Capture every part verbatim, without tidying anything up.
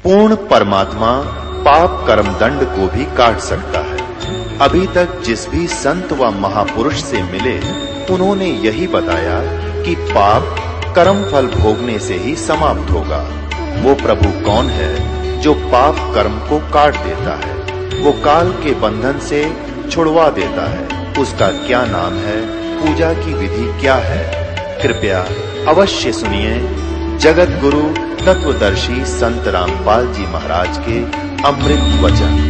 पूर्ण परमात्मा पाप कर्म दंड को भी काट सकता है। अभी तक जिस भी संत व महापुरुष से मिले उन्होंने यही बताया कि पाप कर्म फल भोगने से ही समाप्त होगा। वो प्रभु कौन है जो पाप कर्म को काट देता है, वो काल के बंधन से छुड़वा देता है। उसका क्या नाम है, पूजा की विधि क्या है? कृपया अवश्य सुनिए जगत गुरु तत्वदर्शी संत रामपाल जी महाराज के अमृत वचन।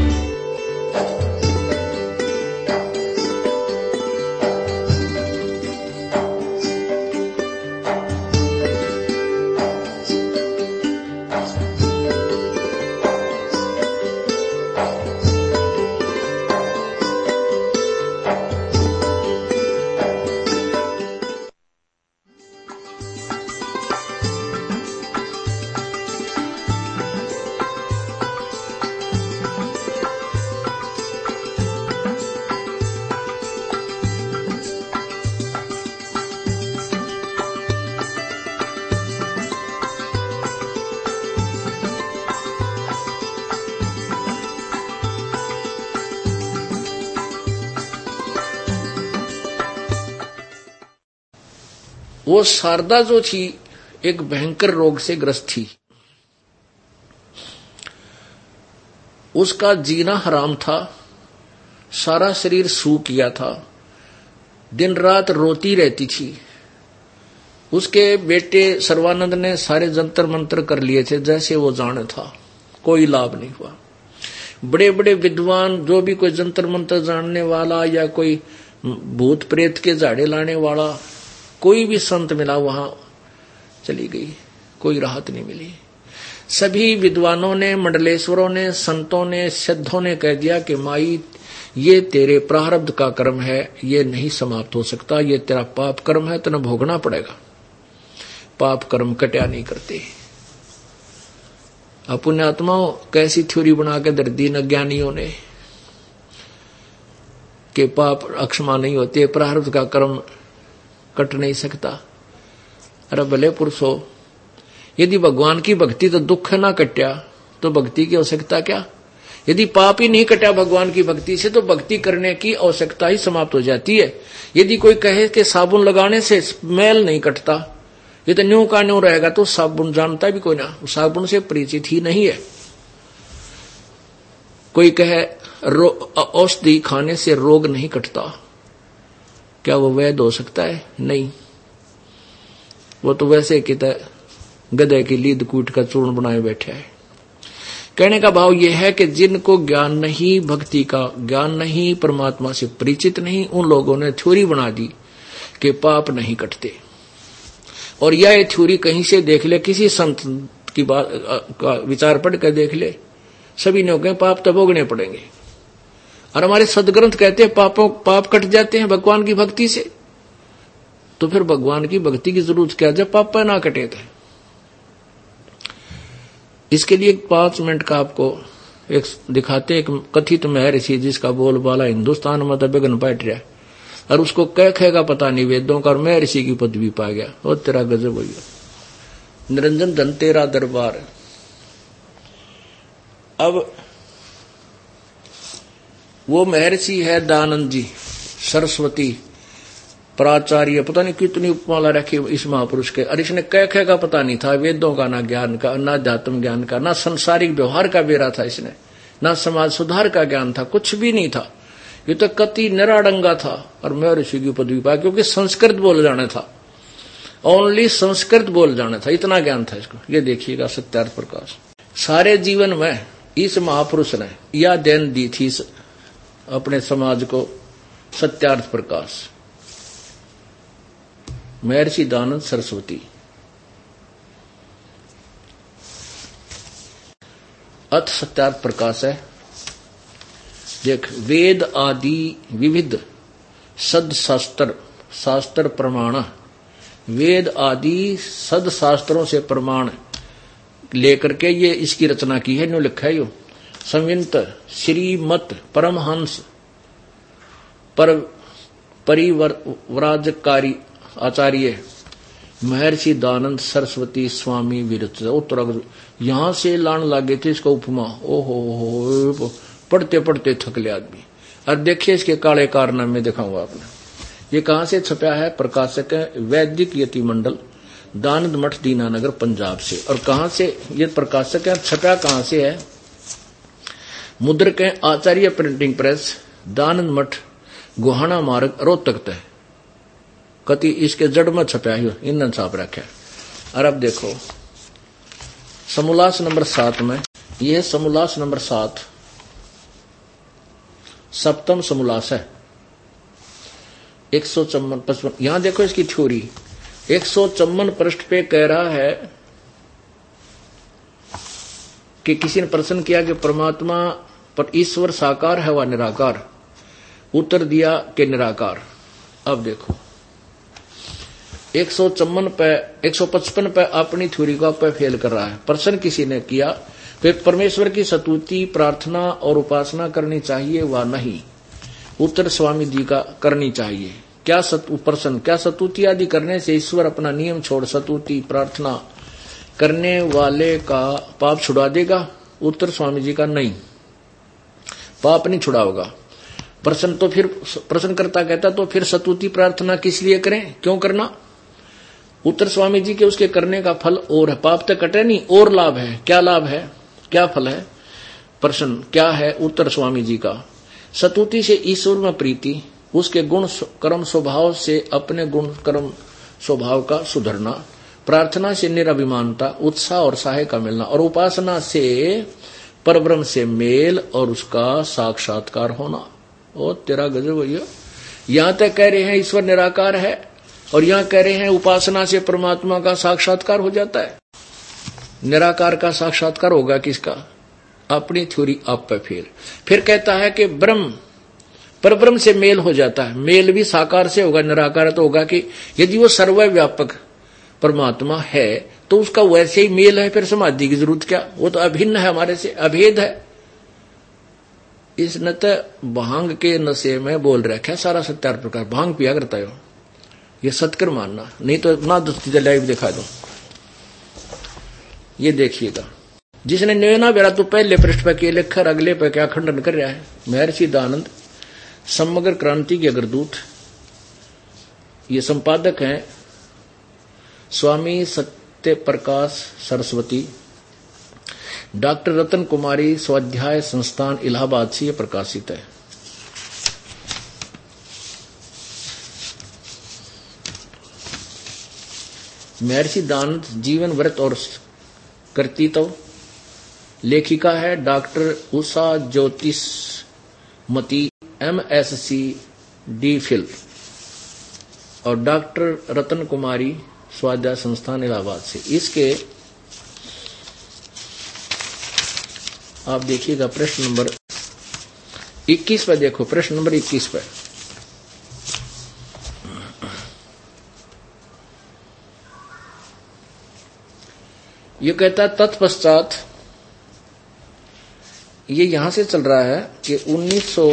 वो शारदा जो थी एक भयंकर रोग से ग्रस्त थी। उसका जीना हराम था, सारा शरीर सूख गया था, दिन रात रोती रहती थी। उसके बेटे सर्वानंद ने सारे जंतर मंत्र कर लिए थे जैसे वो जाने था, कोई लाभ नहीं हुआ। बड़े बड़े विद्वान जो भी कोई जंतर मंत्र जानने वाला या कोई भूत प्रेत के झाड़े लाने वाला कोई भी संत मिला वहां चली गई, कोई राहत नहीं मिली। सभी विद्वानों ने, मंडलेश्वरों ने, संतों ने, सिद्धों ने कह दिया कि माई ये तेरे प्रारब्ध का कर्म है, ये नहीं समाप्त हो सकता, ये तेरा पाप कर्म है, तेने भोगना पड़ेगा। पाप कर्म कट्या नहीं करते। अपुण्यात्माओं कैसी थ्योरी बना के दर दी अज्ञानियों ने कि पाप अक्षमा नहीं होते, प्रारब्ध का कर्म कट नहीं सकता। अरे भले पुरुषो, यदि भगवान की भक्ति तो दुख ना कट्या तो भक्ति की आवश्यकता क्या? यदि पाप ही नहीं कटा भगवान की भक्ति से तो भक्ति करने की आवश्यकता ही समाप्त हो जाती है। यदि कोई कहे कि साबुन लगाने से मैल नहीं कटता, ये तो न्यू का न्यू रहेगा, तो साबुन जानता भी कोई ना, साबुन से परिचित ही नहीं है। कोई कहे औषधि खाने से रोग नहीं कटता, क्या वो वैध हो सकता है? नहीं, वो तो वैसे कि गधे की लीद कूट का चूर्ण बनाए बैठे है। कहने का भाव यह है कि जिनको ज्ञान नहीं, भक्ति का ज्ञान नहीं, परमात्मा से परिचित नहीं, उन लोगों ने थ्योरी बना दी कि पाप नहीं कटते। और यह थ्योरी कहीं से देख ले, किसी संत की बात का विचार पढ़ कर देख ले, सभी ने कहे पाप तो भोगने पड़ेंगे। और हमारे सदग्रंथ कहते हैं पापों पाप कट जाते हैं भगवान की भक्ति से। तो फिर भगवान की भक्ति की जरूरत क्या जब पाप ना कटे थे? इसके लिए पांच मिनट का आपको एक दिखाते, एक कथित महर्षि जिसका बोलबाला हिंदुस्तान में तो बेगन बैठ रहा है और उसको कह खेगा पता नहीं वेदों का, और महर्षि की पदवी पा गया। और तेरा गजब हो गया, निरंजन धन तेरा दरबार। अब वो महर्षि है दानंद जी, सरस्वती प्राचार्य, पता नहीं कितनी उपमाला रखी इस महापुरुष के। और इसने कह कह का पता नहीं था, वेदों का, ना ज्ञान का, ना अध्यात्म ज्ञान का, ना संसारिक व्यवहार का बेरा था इसने, ना समाज सुधार का ज्ञान था, कुछ भी नहीं था। ये तो कति निराडंगा था और महर्षि की पदवी पाया, क्योंकि संस्कृत बोल जाना था, ओनली संस्कृत बोल जाना था, इतना ज्ञान था इसको। ये देखिएगा सत्यार्थ प्रकाश। सारे जीवन में इस महापुरुष ने यह देन दी थी अपने समाज को, सत्यार्थ प्रकाश, महर्षि दानंद सरस्वती। अथ सत्यार्थ प्रकाश है, देख, वेद आदि विविध सद शास्त्र शास्त्र प्रमाण, वेद आदि सद शास्त्रों से प्रमाण लेकर के ये इसकी रचना की है। न्यू लिखा है यो, संवित श्रीमत परमहंस पर परिवराजकारी आचार्य महर्षि दयानंद सरस्वती स्वामी विरचित। उत्तर यहां से लान लागे थे इसका उपमा। ओहो हो, पढ़ते पढ़ते थक ले आदमी। और देखिए इसके काले कारनामे दिखाऊंगा आपने। ये कहां से छपा है? प्रकाशक है वैदिक यति मंडल, दानंद मठ, दीनानगर, पंजाब से। और कहां से ये प्रकाशक है? छपा कहां से है? मुद्रक है आचार्य प्रिंटिंग प्रेस, दानंद मठ, गोहाना मार्ग, रोहतक तय। कति इसके जड़ में छपा है, इन छाप रखा है। और अब देखो समोल्लास नंबर सात में, यह समोल्लास नंबर सात सप्तम समोल्लास है। एक सौ चौवन पचपन यहां देखो इसकी थ्योरी। एक सौ चौवन पृष्ठ पे कह रहा है कि किसी ने प्रश्न किया कि परमात्मा पर ईश्वर साकार है व निराकार? उत्तर दिया कि निराकार। अब देखो एक सौ चौवन पे एक सौ पचपन पे अपनी थ्योरी का पे फेल कर रहा है। प्रश्न किसी ने किया कि परमेश्वर की स्तुति, प्रार्थना और उपासना करनी चाहिए व नहीं? उत्तर स्वामी जी का करनी चाहिए। क्या प्रश्न, क्या स्तुति आदि करने से ईश्वर अपना नियम छोड़ स्तुति प्रार्थना करने वाले का पाप छुड़ा देगा? उत्तर स्वामी जी का नहीं, पाप नहीं छुड़ाओगा। प्रश्न तो फिर प्रश्नकर्ता कहता तो फिर स्तुति प्रार्थना किस लिए करें, क्यों करना? उत्तर स्वामी जी के उसके करने का फल और है, पाप तो कटे नहीं, और लाभ है। क्या लाभ है, क्या फल है? प्रश्न क्या है? उत्तर स्वामी जी का स्तुति से ईश्वर में प्रीति, उसके गुण कर्म स्वभाव से अपने गुण कर्म स्वभाव का सुधरना, प्रार्थना से निराभिमानता, उत्साह और सहाय का मिलना, और उपासना से परब्रह्म से मेल और उसका साक्षात्कार होना। ओ तेरा गजब भैया। यहां तक कह रहे हैं ईश्वर निराकार है और यहां कह रहे हैं उपासना से परमात्मा का साक्षात्कार हो जाता है। निराकार का साक्षात्कार होगा किसका? अपनी थ्योरी आप पे फेल। फिर कहता है कि ब्रह्म परब्रह्म से मेल हो जाता है। मेल भी साकार से होगा, निराकार तो होगा कि यदि वो सर्वव्यापक परमात्मा है तो उसका वैसे ही मेल है, फिर समाधि की जरूरत क्या? वो तो अभिन्न है, हमारे से अभेद है। इस नत भांग के नशे में बोल रखा है सारा सत्यार प्रकार। भांग पिया करता है ये सत्कर मानना, नहीं तो ना दोस्ती लाइव दिखा दो। ये देखिएगा, जिसने नैना बेरा तो पहले पृष्ठ पर के लेखर अगले पर क्या खंडन कर रहा है? महर्षि दयानंद समग्र क्रांति के अग्रदूत, ये संपादक हैं स्वामी सत्य प्रकाश सरस्वती, डॉक्टर रतन कुमारी स्वाध्याय संस्थान इलाहाबाद से यह प्रकाशित है। महर्षि दयानंद जीवन व्रत और कर्तृत्व। लेखिका है doctor Usha Jyotishmati, M S C D Phil, और डॉक्टर रतन कुमारी स्वाध्याय संस्थान इलाहाबाद से। इसके आप देखिएगा प्रश्न नंबर इक्कीस पर देखो, प्रश्न नंबर इक्कीस पर यह कहता है तत्पश्चात, ये यहां से चल रहा है कि उन्नीस सौ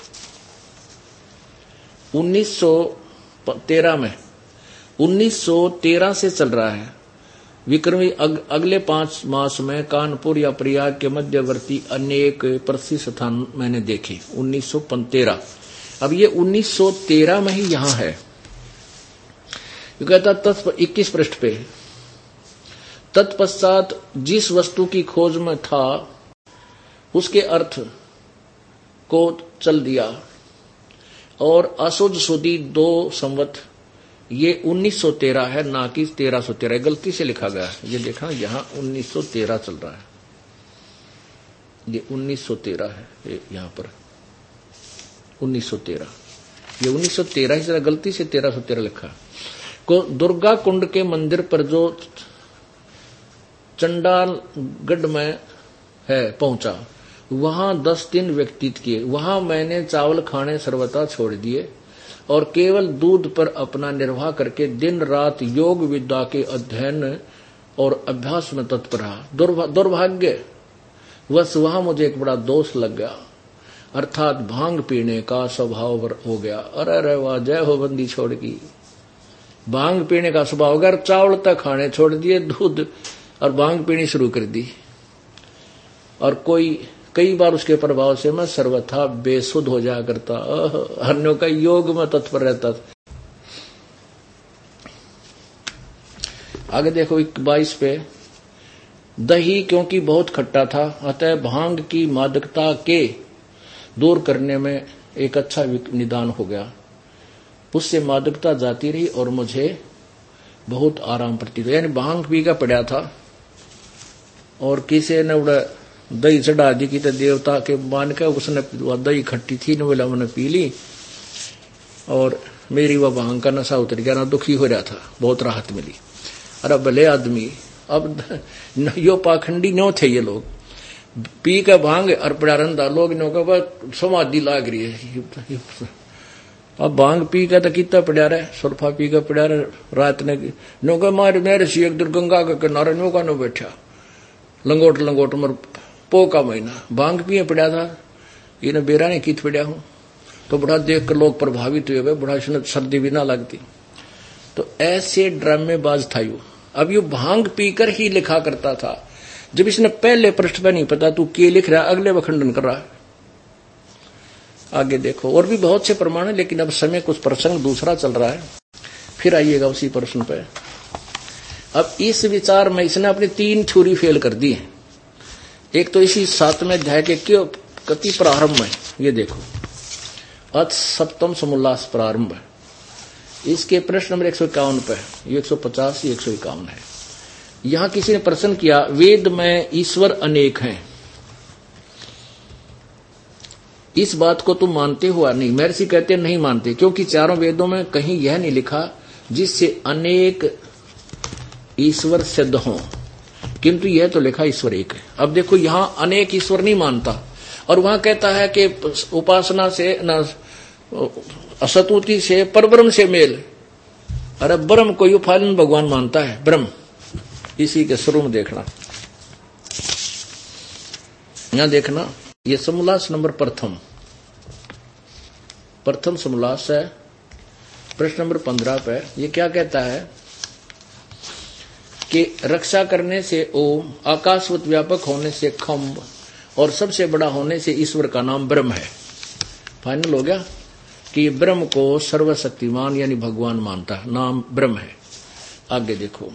उन्नीस सौ तेरह में उन्नीस सौ तेरह से चल रहा है विक्रमी अग, अगले पांच मास में कानपुर या प्रयाग के मध्यवर्ती अनेक प्रसिद्ध स्थान मैंने देखे। उन्नीस सौ तेरह, अब ये उन्नीस सौ तेरह में ही यहां है। ये कहता तत्प इक्कीस पृष्ठ पे, तत्पश्चात जिस वस्तु की खोज में था उसके अर्थ को चल दिया और असोज सुदी दो संवत, ये उन्नीस सौ तेरह है ना कि तेरह सौ तेरह, गलती से लिखा गया है। ये देखा यहां उन्नीस सौ तेरह चल रहा है, ये उन्नीस सौ तेरह है, ये यहां पर उन्नीस सौ तेरह, ये उन्नीस सौ तेरह ही गलती से तेरह सौ तेरह लिखा को। दुर्गा कुंड के मंदिर पर जो चंडालगढ़ में है पहुंचा, वहां दस दिन व्यतीत किए। वहां मैंने चावल खाने सर्वथा छोड़ दिए और केवल दूध पर अपना निर्वाह करके दिन रात योग विद्या के अध्ययन और अभ्यास में तत्पर रहा। दुर्भाग्य वश वहां मुझे एक बड़ा दोष लग गया, अर्थात भांग पीने का स्वभाव हो गया। अरे अरे वाह, जय हो बंदी छोड़ की। भांग पीने का स्वभाव, अगर चावल तक खाने छोड़ दिए, दूध और भांग पीनी शुरू कर दी, और कोई कई बार उसके प्रभाव से मैं सर्वथा बेसुध हो जाया करता, अन्यों का योग में तत्पर रहता था। आगे देखो बाईस पे, दही क्योंकि बहुत खट्टा था, अतः भांग की मादकता के दूर करने में एक अच्छा निदान हो गया। उससे मादकता जाती रही और मुझे बहुत आराम प्रतीत हुआ। यानी भांग पी का पड़ा था और किसी ने उड़ा दही चढ़ा दी कि तो देवता के मान के उसने दही खट्टी थी न, बोला मैंने पी ली और मेरी वह भांग का नशा उतर गया, ना दुखी हो रहा था, बहुत राहत मिली। अरे भले आदमी, अब यो पाखंडी नो थे ये लोग, पी का भांग और पड़ा रंधा लोग नो का समाधि लाग रही है। अब भांग पी का तो कितना पड़ा रहे, सुरफा पी का पड़ा रहे, रात ने नो का मारे मेरे सी एक दिन गंगा का किनारे नो का नो बैठा लंगोट लंगोट मर पो का महीना भांग पिए पड़ा था, ये न बेरा ने कित पड़ा हूं, तो बड़ा देख कर लोग प्रभावित हुए, बड़ा सर्दी भी ना लगती। तो ऐसे ड्रामेबाज था यू। अब यू भांग पीकर ही लिखा करता था। जब इसने पहले पृष्ठ पर नहीं पता तू के लिख रहा, अगले वखंडन कर रहा है। आगे देखो और भी बहुत से प्रमाण है, लेकिन अब समय कुछ प्रसंग दूसरा चल रहा है, फिर आइएगा उसी प्रश्न पे। अब इस विचार में इसने अपनी तीन थ्योरी फेल कर दी है। एक तो इसी सातवें अध्याय के क्यों कति प्रारंभ में, ये देखो अथ सप्तम समोल्लास प्रारंभ है, इसके प्रश्न नंबर एक सौ इक्यावन पे, ये एक सौ पचास एक सौ इक्यावन है। यहां किसी ने प्रश्न किया, वेद में ईश्वर अनेक हैं, इस बात को तुम मानते हो या नहीं? महर्षि कहते नहीं मानते, क्योंकि चारों वेदों में कहीं यह नहीं लिखा जिससे अनेक ईश्वर सिद्ध हों, किंतु यह तो लिखा ईश्वर एक है। अब देखो यहां अनेक ईश्वर नहीं मानता, और वहां कहता है कि उपासना से न असतुति से परब्रह्म से मेल। अरे ब्रह्म को युफालन भगवान मानता है, ब्रह्म। इसी के शुरू में देखना, यहां देखना, ये समोल्लास नंबर प्रथम प्रथम समोल्लास है, प्रश्न नंबर पंद्रह पे। ये क्या कहता है कि रक्षा करने से ओम, आकाशवत व्यापक होने से खम्ब, और सबसे बड़ा होने से ईश्वर का नाम ब्रह्म है। फाइनल हो गया कि ब्रह्म को सर्वशक्तिमान यानी भगवान मानता है, नाम ब्रह्म है। आगे देखो,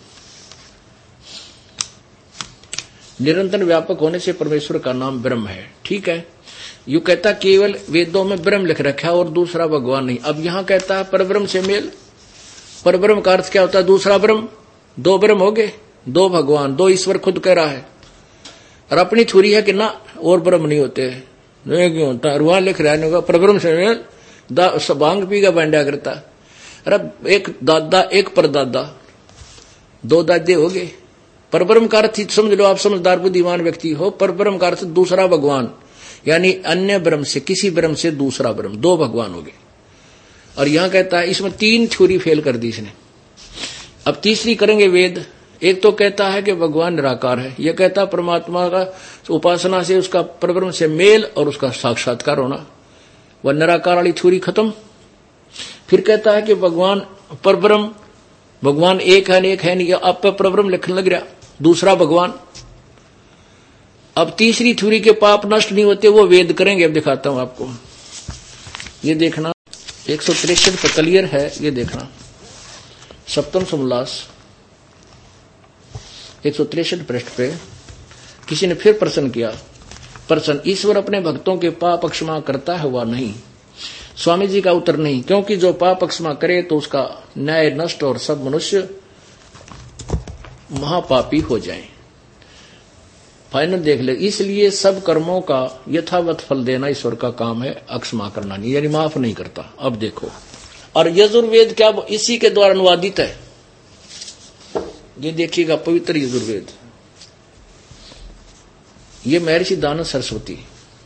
निरंतर व्यापक होने से परमेश्वर का नाम ब्रह्म है। ठीक है, यू कहता केवल वेदों में ब्रह्म लिख रखा है और दूसरा भगवान नहीं। अब यहां कहता है परब्रह्म से मेल। परब्रह्म का अर्थ क्या होता है? दूसरा ब्रह्म। दो ब्रह्म हो गए, दो भगवान, दो ईश्वर खुद कह रहा है, और अपनी थ्योरी है कि ना और ब्रह्म नहीं होते, नहीं क्यों होता? और वहां लिख रहा है परब्रह्म से मेल, भांग पी का बांडा करता। अरे एक दादा एक परदादा, दो दादे हो गए। परब्रह्म का अर्थ समझ लो, आप समझदार बुद्धिमान व्यक्ति हो। परब्रह्म का अर्थ दूसरा भगवान, यानी अन्य ब्रह्म से, किसी ब्रह्म से दूसरा ब्रह्म, दो भगवान हो गए। और यहां कहता है इसमें तीन थ्योरी फेल कर दी इसने। अब तीसरी करेंगे वेद। एक तो कहता है कि भगवान निराकार है, यह कहता है परमात्मा का उपासना से उसका परब्रह्म से मेल और उसका साक्षात्कार होना, वह निराकार वाली थ्योरी खत्म। फिर कहता है कि भगवान परब्रह्म, भगवान एक है एक है नहीं, अब पे परब्रह्म लिखने लग रहा, दूसरा भगवान। अब तीसरी थ्योरी के पाप नष्ट नहीं होते, वो वेद करेंगे। अब दिखाता हूं आपको, ये देखना एक सौ तिरसठ पे क्लियर है, ये देखना सप्तम समोल्लास एक सौ तिरसठ पृष्ठ पे किसी ने फिर प्रश्न किया। प्रश्न, ईश्वर अपने भक्तों के पाप क्षमा करता है वा नहीं? स्वामी जी का उत्तर नहीं, क्योंकि जो पाप क्षमा करे तो उसका न्याय नष्ट और सब मनुष्य महापापी हो जाएं। फाइनल देख ले, इसलिए सब कर्मों का यथावत फल देना ईश्वर का काम है, अक्षमा करना नहीं, यानी माफ नहीं करता। अब देखो, और यजुर्वेद क्या इसी के द्वारा अनुवादित है, ये देखिएगा, पवित्र यजुर्वेद। ये महर्षि दानव सरस्वती,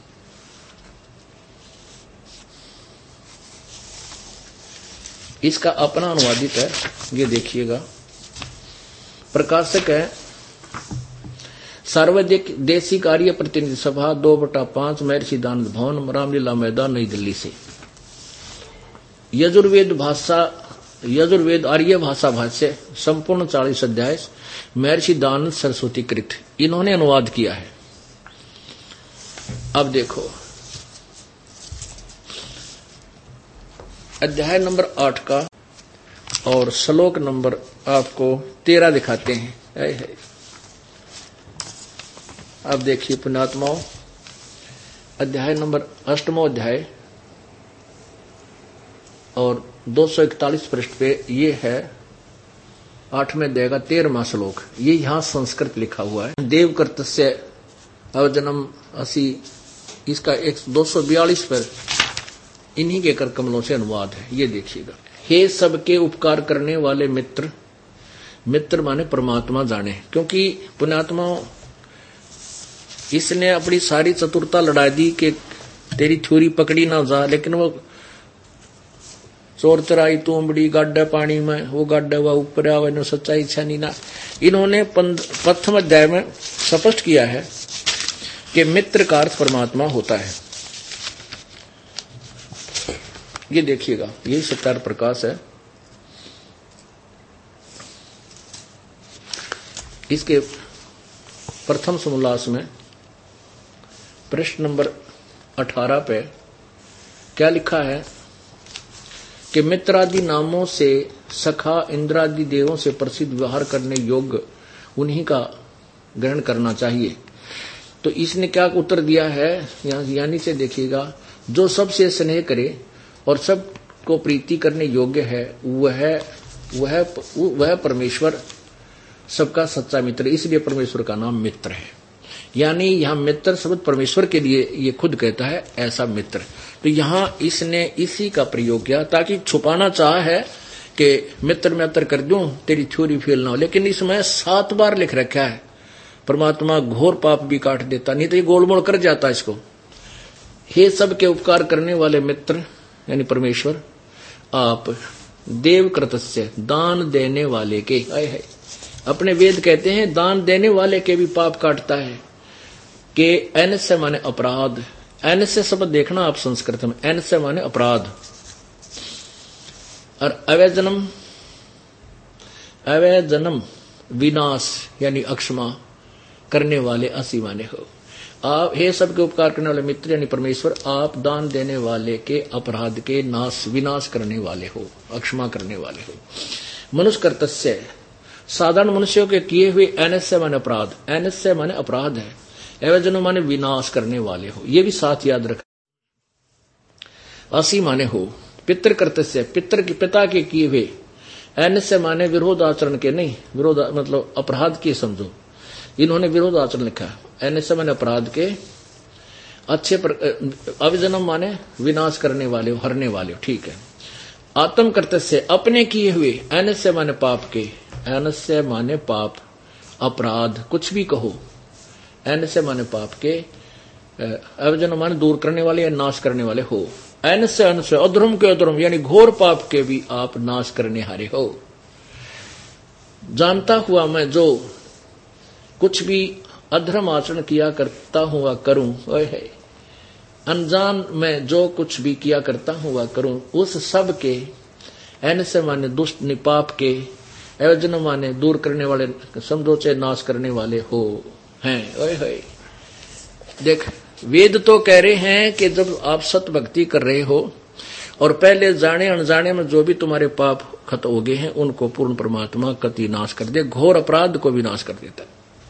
इसका अपना अनुवादित है, ये देखिएगा। प्रकाशक है सार्वजनिक देशी कार्य प्रतिनिधि सभा, दो बटा पांच, महर्षि दानव भवन, रामलीला मैदान, नई दिल्ली से। यजुर्वेद भाषा यजुर्वेद आर्य भाषा भाष्य संपूर्ण चालीस अध्याय महर्षि दयानंद सरस्वती कृत, इन्होंने अनुवाद किया है। अब देखो अध्याय नंबर आठ का और श्लोक नंबर आपको तेरह दिखाते हैं। है, है। अब देखिए पुण्यात्माओं, अध्याय नंबर अष्टमो अध्याय और दो सौ इकतालीस पृष्ठ पे ये है आठवें अध्याय का तेरहवां श्लोक। ये यहां संस्कृत लिखा हुआ है। देव कर्तस्य अवजनम असी, इसका एक दो सौ बयालीस पर इन्हीं के कर कमलों से अनुवाद है। ये देखिएगा। हे सबके उपकार करने वाले मित्र, मित्र माने परमात्मा जाने, क्योंकि पुण्यात्माओं इसने अपनी सारी चतुरता लड़ा दी कि तेरी थ्योरी पकड़ी ना जा, लेकिन वो चोर चराई तूंबड़ी गाड्डा पानी में, वो गाड्डा हुआ ऊपर आवे न सच्चाई इच्छा नहीं ना। इन्होंने प्रथम अध्याय में स्पष्ट किया है कि मित्र का अर्थ परमात्मा होता है। ये देखिएगा, यही सत्यार प्रकाश है। इसके प्रथम समोल्लास में पृष्ठ नंबर अठारह पे क्या लिखा है कि मित्रादि नामों से सखा इंद्रादि देवों से प्रसिद्ध व्यवहार करने योग्य उन्हीं का ग्रहण करना चाहिए। तो इसने क्या उत्तर दिया है, यानी से देखिएगा, जो सबसे स्नेह करे और सबको प्रीति करने योग्य है वह वह वह परमेश्वर सबका सच्चा मित्र, इसलिए परमेश्वर का नाम मित्र है। यानी यहां मित्र शब्द परमेश्वर के लिए ये खुद कहता है ऐसा मित्र। तो यहां इसने इसी का प्रयोग किया ताकि छुपाना चाहा है कि मित्र मित्र कर दूं तेरी थ्योरी फेल ना हो, लेकिन इसमें सात बार लिख रखा है परमात्मा घोर पाप भी काट देता, नहीं तो ये गोलमोल कर जाता इसको। हे सबके उपकार करने वाले मित्र यानी परमेश्वर, आप देव कृतस्य दान देने वाले के, आए है अपने वेद कहते हैं दान देने वाले के भी पाप काटता है। के एन से माने अपराध, एन से शब्द देखना आप संस्कृत में, एन से माने अपराध, और अवैजनम अवैजनम विनाश यानी अक्षमा करने वाले असी माने हो। आप हे सबके उपकार करने वाले मित्र यानी परमेश्वर, आप दान देने वाले के अपराध के नाश विनाश करने वाले हो, अक्षमा करने वाले हो। मनुष्य कर्तस्य, साधारण मनुष्यों के किए हुए एनस्य माने अपराध, एनस्य माने अपराध है, एवजन माने विनाश करने वाले हो, ये भी साथ याद रख। असी माने हो। पितृ कर्तस्य, पितृ के पिता के किए हुए, एनस्य माने विरोध आचरण के, नहीं विरोध मतलब अपराध के समझो, इन्होंने विरोध आचरण लिखा। एनस्य माने अपराध के, अच्छे अविजनम माने विनाश करने वाले हो, हरने वाले हो, ठीक है। आत्म कर्तस्य, अपने किए हुए, एनस्य माने पाप के, एनस्य माने पाप अपराध कुछ भी कहो, एनस्य माने पाप के, अवजन माने दूर करने वाले या नाश करने वाले हो। एनस्य अनस्य अधर्म के अधर्म यानी घोर पाप के भी आप नाश करने हारे हो। जानता हुआ मैं जो कुछ भी अधर्म आचरण किया करता हुआ करूं, वह है अनजान में जो कुछ भी किया करता हुआ करूं, उस सब के, एनस्य माने दुष्ट निपाप के, एवजन माने दूर करने वाले, समझो चाहे नाश करने वाले हो हैं। ओए होए, देख वेद तो कह रहे हैं कि जब आप सत भक्ति कर रहे हो और पहले जाने अनजाने में जो भी तुम्हारे पाप खत हो गए हैं उनको पूर्ण परमात्मा कति नाश कर दे, घोर अपराध को भी नाश कर देता है।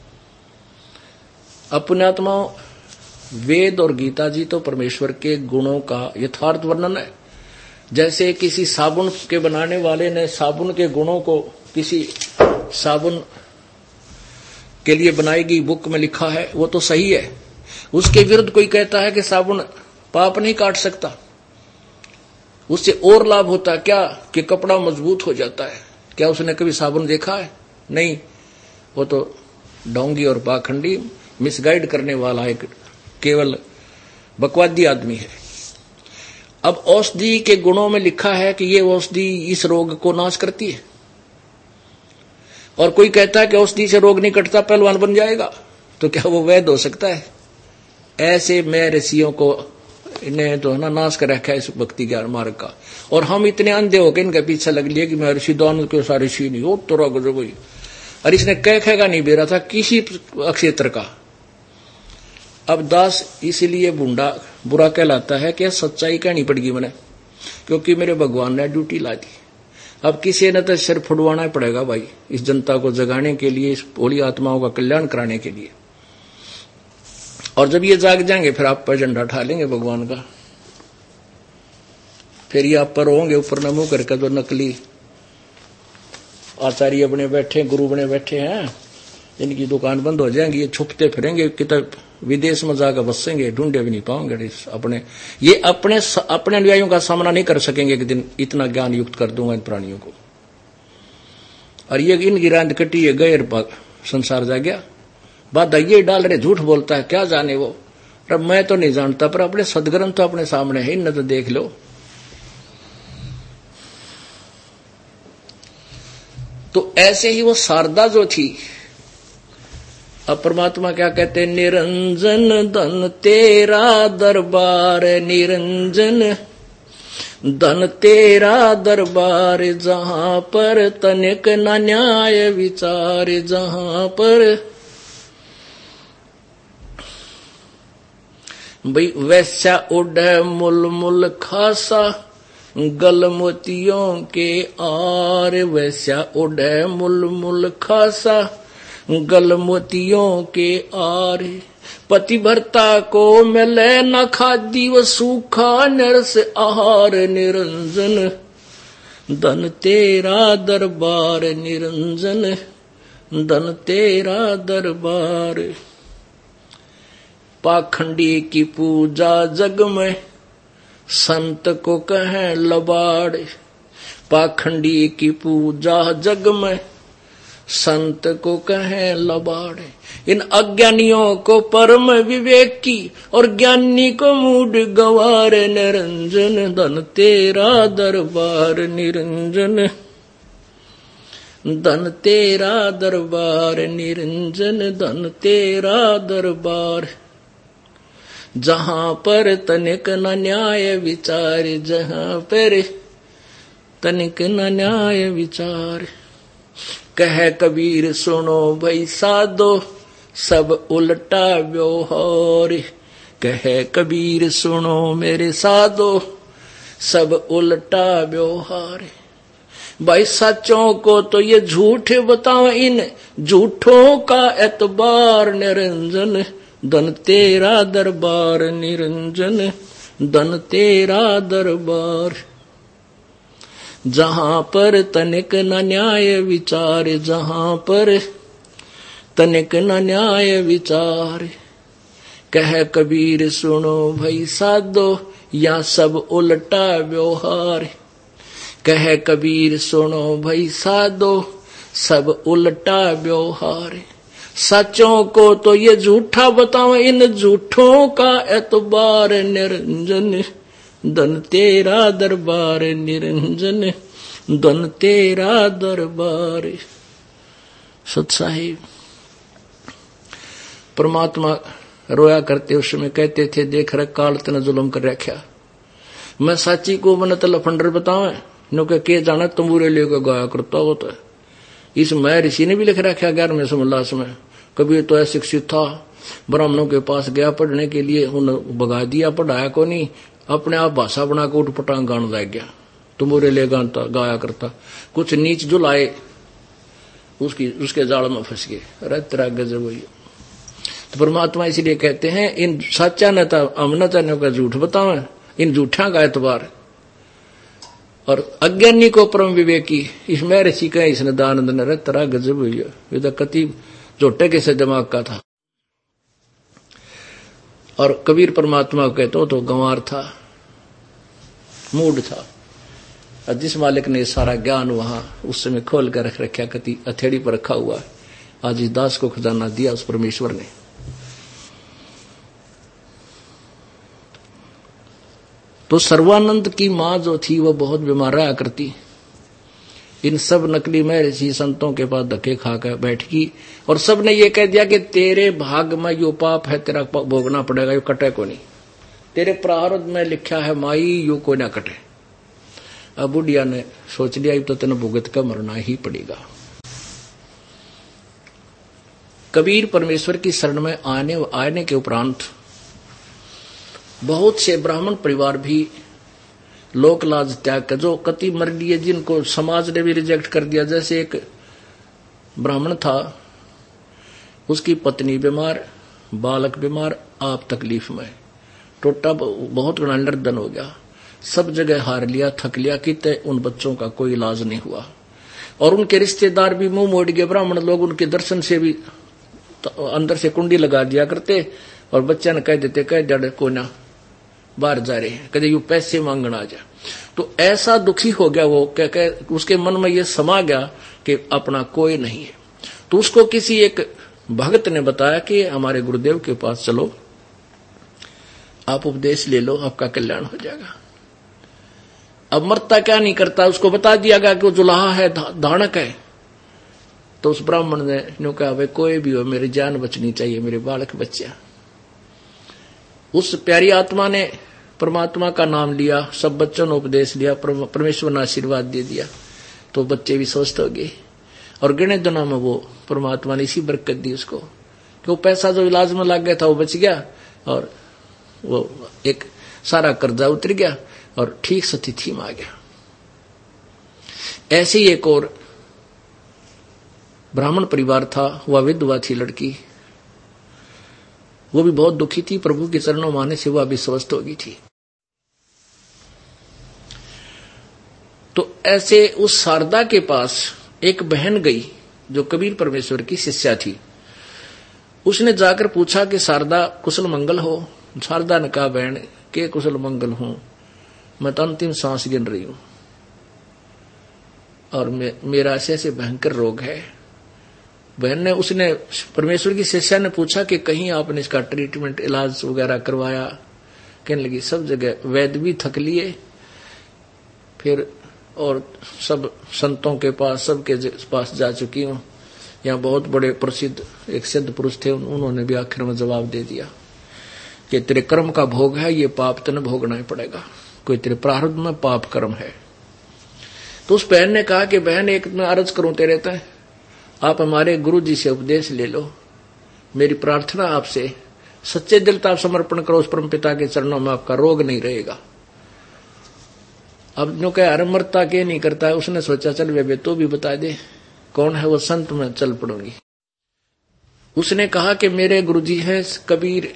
अपनात्मा वेद और गीता जी तो परमेश्वर के गुणों का यथार्थ वर्णन है। जैसे किसी साबुन के बनाने वाले ने साबुन के गुणों को किसी साबुन के लिए बनाई गई बुक में लिखा है, वो तो सही है। उसके विरुद्ध कोई कहता है कि साबुन पाप नहीं काट सकता, उससे और लाभ होता है क्या कि कपड़ा मजबूत हो जाता है। क्या उसने कभी साबुन देखा है? नहीं, वो तो डोंगी और पाखंडी मिसगाइड करने वाला एक केवल बकवादी आदमी है। अब औषधि के गुणों में लिखा है कि ये औषधि इस रोग को नाश करती है, और कोई कहता है कि औषधि से रोग नहीं कटता, पहलवान बन जाएगा, तो क्या वो वैध हो सकता है? ऐसे मैं ऋषियों को इन्हें तो है ना नाश कर रखा है इस भक्ति ज्ञान मार्ग का। और हम इतने अंधे होकर इनके पीछे लग लिए कि मैं ऋषि दान के सारे ऋषि नहीं हो तो गजब हुई। और इसने कह खेगा नहीं बेरा था किसी क्षेत्र का। अब दास इसलिए बुंडा बुरा कहलाता है कि सच्चाई कहनी पड़ेगी मैंने, क्योंकि मेरे भगवान ने ड्यूटी ला दी। अब किसी ने तो सिर फुड़वाना ही पड़ेगा भाई, इस जनता को जगाने के लिए, इस भोली आत्माओं का कल्याण कराने के लिए। और जब ये जाग जाएंगे फिर आप पर झंडा उठा लेंगे भगवान का। फिर ये आप पर होंगे ऊपर न मुंह करके, जो नकली आचार्य बने बैठे, गुरु बने बैठे हैं, इनकी दुकान बंद हो जाएंगी। ये छुपते फिरेंगे, कितने विदेश में जाकर बसेंगे, ढूंढे भी नहीं पाओगे। अपने ये अपने अपने अनुयायियों का सामना नहीं कर सकेंगे एक दिन, इतना ज्ञान युक्त कर दूंगा इन प्राणियों को। और ये इनकी रांद कटी है, गैर संसार जा गया। बात ये डाल रहे, झूठ बोलता है, क्या जाने वो। पर मैं तो नहीं जानता, पर अपने सदग्रंथ तो अपने सामने है, इन्हें तो देख लो। तो ऐसे ही वो शारदा जो थी, अब परमात्मा क्या कहते, निरंजन धन तेरा दरबार, निरंजन धन तेरा दरबार, जहां पर तनिक न न्याय विचार, जहां पर भाई वैसा उड़ मुल मुल खासा, गल मोतियों के आर, वैसा उड़ मुल मुल खासा, गल मोतियों के आर, पतिव्रता को मिले न खादी व सूखा नरस आहार, निरंजन धन तेरा दरबार, निरंजन धन तेरा दरबार। पाखंडी की पूजा जग में संत को कहें लबाड़, पाखंडी की पूजा जग में संत को कहें लबाड़। इन अज्ञानियों को परम विवेक की और ज्ञानी को मूड गवार, निरंजन धन तेरा दरबार, निरंजन धन तेरा दरबार, निरंजन धन तेरा दरबार। जहां पर तनिक न न्याय विचार, जहां पर तनिक न न्याय विचार। कह कबीर सुनो भाई साधो, सब उल्टा व्यवहार, कह कबीर सुनो मेरे साधो, सब उल्टा व्यवहार। भाई सच्चों को तो ये झूठ बताओ, इन झूठों का एतबार, निरंजन धन तेरा दरबार, निरंजन धन तेरा दरबार। जहां पर तनिक न न्याय विचार, जहां पर तनिक न न्याय विचार। कह कबीर सुनो भाई साधो, या सब उल्टा व्यवहार। कह कबीर सुनो भाई साधो, सब उल्टा व्यवहार। सच्चों को तो ये झूठा बताओ, इन झूठों का एतबार, निरंजन धन तेरा दरबार, निरंजन धन तेरा दरबार। सत साहिब परमात्मा रोया करते उस समय कहते थे, देख रहे काल तने जुल्म कर रखा, मैं साची को मन तो लफंडर बतावे नो के जाना तंबूरे लेकर गाया करता होता है। इस मैं ऋषि ने भी लिख रखा ग्यारहवें समोल्लास में। कबीर तो अशिक्षित था, ब्राह्मणों के पास गया पढ़ने के लिए, उन्हें भगा दिया, पढ़ाया को नहीं, अपने आप भाषा बना के उठ पटांग गान लग गया, तंबूरे ले गाता गाया करता। कुछ नीच जो लाए उसकी उसके जाल में फंस गए। अरे तेरा गजब हुई। तो परमात्मा इसलिए कहते हैं, इन सच्चा न था अमनता न का झूठ बतावे, इन झूठा का एतबार। और अज्ञानी को परम विवेकी, इसमें ऋषि का इसने दानंद न तेरा गजब हुई है, कति जोटे के से दिमाग का था। और कबीर परमात्मा को कहते हो तो गंवार था, मूड था। और जिस मालिक ने सारा ज्ञान वहां उस समय खोल कर रख रखा, कति हथेड़ी पर रखा हुआ है, आज इस दास को खजाना दिया उस परमेश्वर ने। तो सर्वानंद की मां जो थी वह बहुत बीमार रहा करती। इन सब नकली में ऋषि संतों के पास धक्के खाकर बैठ गई और सब ने ये कह दिया कि तेरे भाग में यो पाप है, तेरा भोगना पड़ेगा, यो कटे को नहीं। तेरे प्रारब्ध में लिखा है माई यू को ना कटे। अब बुढ़िया ने सोच लिया तो तेने भुगत का मरना ही पड़ेगा। कबीर परमेश्वर की शरण में आने आने के उपरांत बहुत से ब्राह्मण परिवार भी लोक लाज त्याग कर जो कति मर लिए, जिनको समाज ने भी रिजेक्ट कर दिया। जैसे एक ब्राह्मण था, उसकी पत्नी बीमार, बालक बीमार, आप तकलीफ में, टोटा बहुत बड़ा निर्धन हो गया, सब जगह हार लिया, थक लिया, कितने उन बच्चों का कोई इलाज नहीं हुआ। और उनके रिश्तेदार भी मुंह मोड़ गए, ब्राह्मण लोग उनके दर्शन से भी तो अंदर से कुंडी लगा दिया करते और बच्चा ने कह देते कह जड़ को ना बाहर जा रहे हैं, कदे यू पैसे मांगना आ जाए। तो ऐसा दुखी हो गया वो, कह कह उसके मन में ये समा गया कि अपना कोई नहीं है। तो उसको किसी एक भगत ने बताया कि हमारे गुरुदेव के पास चलो, आप उपदेश ले लो, आपका कल्याण हो जाएगा। अब मरता क्या नहीं करता, उसको बता दिया गया कि वो जुलाहा है, धानक है। तो उस ब्राह्मण ने यूं कहा, भाई कोई भी हो, मेरी जान बचनी चाहिए, मेरे बालक बच्चा। उस प्यारी आत्मा ने परमात्मा का नाम लिया, सब बच्चों ने उपदेश लिया, परमेश्वर ने आशीर्वाद दे दिया, तो बच्चे भी स्वस्थ हो गए। और गिने दिनों में वो परमात्मा ने इसी बरकत दी उसको कि वो पैसा जो इलाज में लग गया था वो बच गया और वो एक सारा कर्जा उतर गया और ठीक स्थिति में आ गया। ऐसे ही एक और ब्राह्मण परिवार था, वह विधवा थी लड़की, वो भी बहुत दुखी थी, प्रभु के चरणों में आने से वह भी स्वस्थ हो गई थी। तो ऐसे उस शारदा के पास एक बहन गई जो कबीर परमेश्वर की शिष्या थी। उसने जाकर पूछा कि शारदा कुशल मंगल हो। शारदा ने कहा, बहन के कुशल मंगल हूं, मैं तो अंतिम सांस गिन रही हूं और मे, मेरा ऐसे ऐसे भयंकर रोग है। बहन ने उसने परमेश्वर की शिष्या ने पूछा कि कहीं आपने इसका ट्रीटमेंट इलाज वगैरह करवाया? कहने लगी सब जगह, वैद्य भी थक लिए, फिर और सब संतों के पास, सबके पास जा चुकी हूं। यहाँ बहुत बड़े प्रसिद्ध एक सिद्ध पुरुष थे, उन्होंने भी आखिर में जवाब दे दिया कि तेरे कर्म का भोग है, ये पाप तने भोगना ही पड़ेगा, कोई तेरे प्रारब्ध में पाप कर्म है। तो उस बहन ने कहा कि बहन एक मैं अर्ज करूं तेरे तय, आप हमारे गुरु जी से उपदेश ले लो, मेरी प्रार्थना आपसे, सच्चे दिल से आप समर्पण करो उस परम पिता के चरणों में, आपका रोग नहीं रहेगा। अब जो कह अरे मरता के नहीं करता है, उसने सोचा चल वे तो भी बता दे कौन है वो संत, में चल पड़ूंगी। उसने कहा कि मेरे गुरुजी हैं कबीर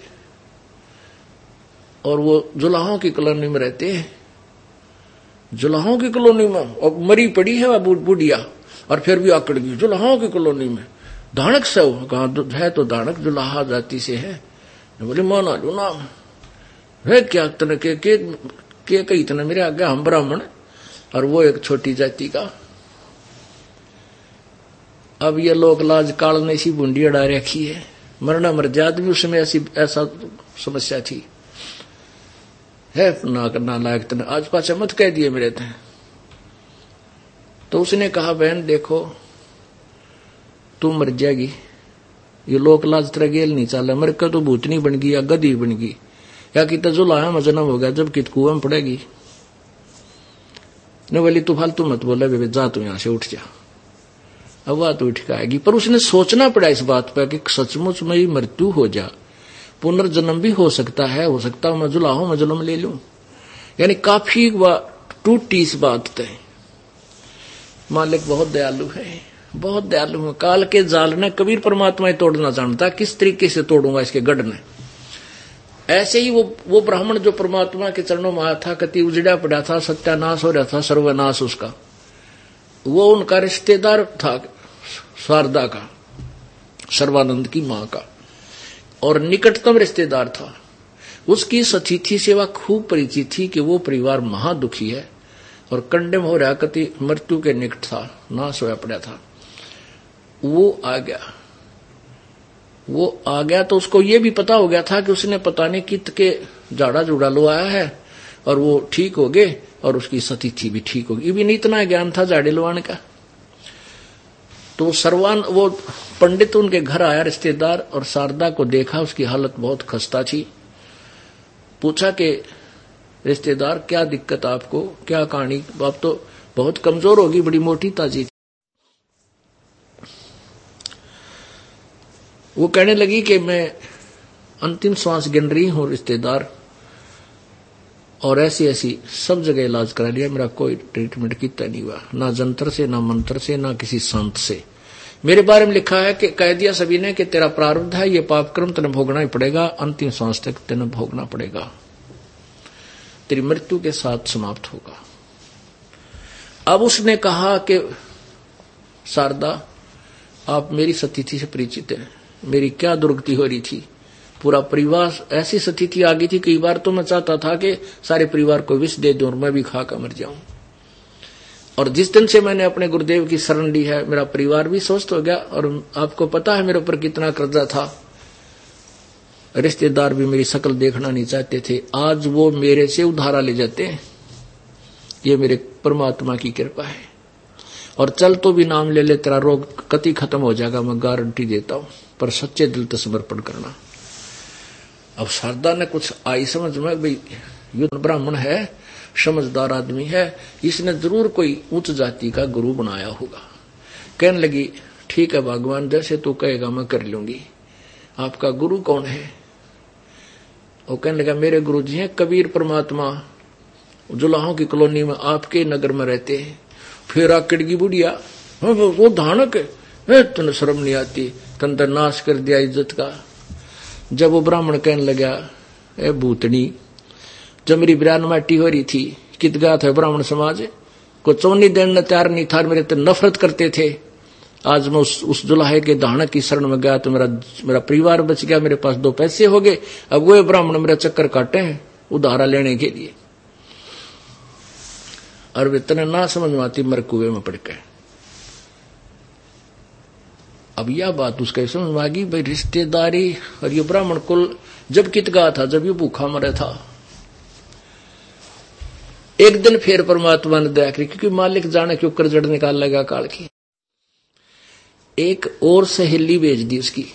और वो जुलाहों की कॉलोनी में रहते हैं। जुलाहों की कॉलोनी में? और मरी पड़ी है वह बुढ़िया और फिर भी आकड़ गई, जुलाहों की कॉलोनी में धानक से हो? कहा है तो धानक जुलाहा जाति से है। बोले माना लो नाम है क्या तने के, के, के कही तने मेरे आगे, हम ब्राह्मण और वो एक छोटी जाति का। अब ये लोक लाज काल ने इसी बूंदी अड़ा रखी है, मरना मर जात भी उसमें ऐसी ऐसा समस्या थी है ना करना लायक तने आज पाछे मत कह दिए मेरे थे। तो उसने कहा बहन देखो तू मर जाएगी, ये लोक लाज तेरा गेल नहीं चाला, मर का तो भूतनी बन गई या गधी बन गई या कि तजुलाया में जन्म हो गया जब कित कुआं में पड़ेगी। न बोली तू फालतू मत बोला बेबे, जा तू यहां से उठ जा। अब बात उठ के आएगी, पर उसने सोचना पड़ा इस बात पर कि सचमुच में ही मृत्यु हो जा, पुनर्जन्म भी हो सकता है, हो सकता है मैं जुलाहूं मैं जन्म ले लूं। यानी काफी टूटी इस बात तय। मालिक बहुत दयालु है, बहुत दयालु है। काल के जाल ने कबीर परमात्मा ही तोड़ना जानता, किस तरीके से तोड़ूंगा इसके गढ़ ने। ऐसे ही वो वो ब्राह्मण जो परमात्मा के चरणों में आया था, कति उजड़ा पड़ा था, सत्यानाश हो रहा था, सर्वनाश उसका, वो उनका रिश्तेदार था शारदा का, सर्वानंद की मां का, और निकटतम रिश्तेदार था। उसकी सतिथि सेवा खूब परिचित थी कि वो परिवार महादुखी है और कंडेम हो रहा, कति मृत्यु के निकट था, नाश होया पड़ा था। वो आ गया वो आ गया तो उसको ये भी पता हो गया था कि उसने पता नहीं कित के जाड़ा जुड़ा लो आया है और वो ठीक हो गए और उसकी सतिथि भी ठीक होगी। ये भी नहीं इतना ज्ञान था जाड़े लोआने का। तो सर्वान वो पंडित उनके घर आया रिश्तेदार, और शारदा को देखा, उसकी हालत बहुत खस्ता थी, पूछा कि रिश्तेदार क्या दिक्कत आपको, क्या कहानी, आप तो बहुत कमजोर होगी, बड़ी मोटी ताजी थी। वो कहने लगी कि मैं अंतिम श्वास गिन रही हूं रिश्तेदार, और ऐसी ऐसी सब जगह इलाज करा लिया, मेरा कोई ट्रीटमेंट कितना नहीं हुआ, ना जंतर से, ना मंत्र से, ना किसी संत से। मेरे बारे में लिखा है कि कह दिया सभी ने कि तेरा प्रारब्ध है, ये पाप कर्म तेने भोगना ही पड़ेगा, अंतिम सांस तक तेने भोगना पड़ेगा, तेरी मृत्यु के साथ समाप्त होगा। अब उसने कहा कि शारदा, आप मेरी स्थिति से परिचित हैं, मेरी क्या दुर्गति हो रही थी, पूरा परिवार ऐसी स्थिति आ गई थी, कई बार तो मैं चाहता था कि सारे परिवार को विष दे दूं और मैं भी खाकर मर जाऊं। और जिस दिन से मैंने अपने गुरुदेव की शरण ली है, मेरा परिवार भी स्वस्थ हो गया, और आपको पता है मेरे ऊपर कितना कर्जा था, रिश्तेदार भी मेरी शक्ल देखना नहीं चाहते थे, आज वो मेरे से उधारा ले जाते हैं, ये मेरे परमात्मा की कृपा है। और चल तो भी नाम ले ले, तेरा रोग कति खत्म हो जाएगा, मैं गारंटी देता हूं, पर सच्चे दिल से समर्पण करना। अब शारदा ने कुछ आई समझ में, भाई युद्ध ब्राह्मण है, समझदार आदमी है, इसने जरूर कोई उच्च जाति का गुरु बनाया होगा। कहने लगी ठीक है भगवान, जैसे तू कहेगा मैं कर लूंगी, आपका गुरु कौन है? वो कहने लगा मेरे गुरु जी हैं कबीर परमात्मा, जुलाहों की कॉलोनी में आपके नगर में रहते हैं। फिर आकड़गी बुढ़िया, वो धानक है, तन शर्म नहीं आती, तन तो नाश कर दिया इज्जत का। जब वो ब्राह्मण कहने लगा ए भूतनी, जब मेरी बिरान माटी हो रही थी, कित गया था ब्राह्मण समाज को चौनी देने तैयार नहीं था, मेरे तो नफरत करते थे। आज मैं उस, उस जुलाहे के दानक की शरण में गया तो मेरा मेरा परिवार बच गया, मेरे पास दो पैसे हो गए। अब वो ब्राह्मण मेरा चक्कर काटे हैं उधारा लेने के लिए, और वे इतने ना समझ में आती, मर कुएं में पड़ गए। अब यह बात उसका समझ में आ गई, भाई रिश्तेदारी और ये ब्राह्मण कुल जब कित गया था, जब ये भूखा मरे था। एक दिन फिर परमात्मा ने दया करी, क्योंकि मालिक जाने क्यों कर जड़ निकाल लगा काल की। एक और सहेली भेज दी उसकी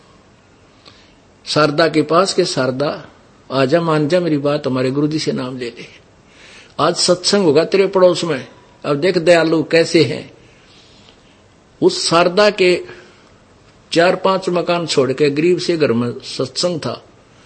शारदा के पास के शारदा आजा, मान जा मेरी बात, हमारे गुरुजी से नाम ले ले, आज सत्संग होगा तेरे पड़ोस में। अब देख दयालु कैसे हैं। उस शारदा के चार पांच मकान छोड़ के गरीब से घर में सत्संग था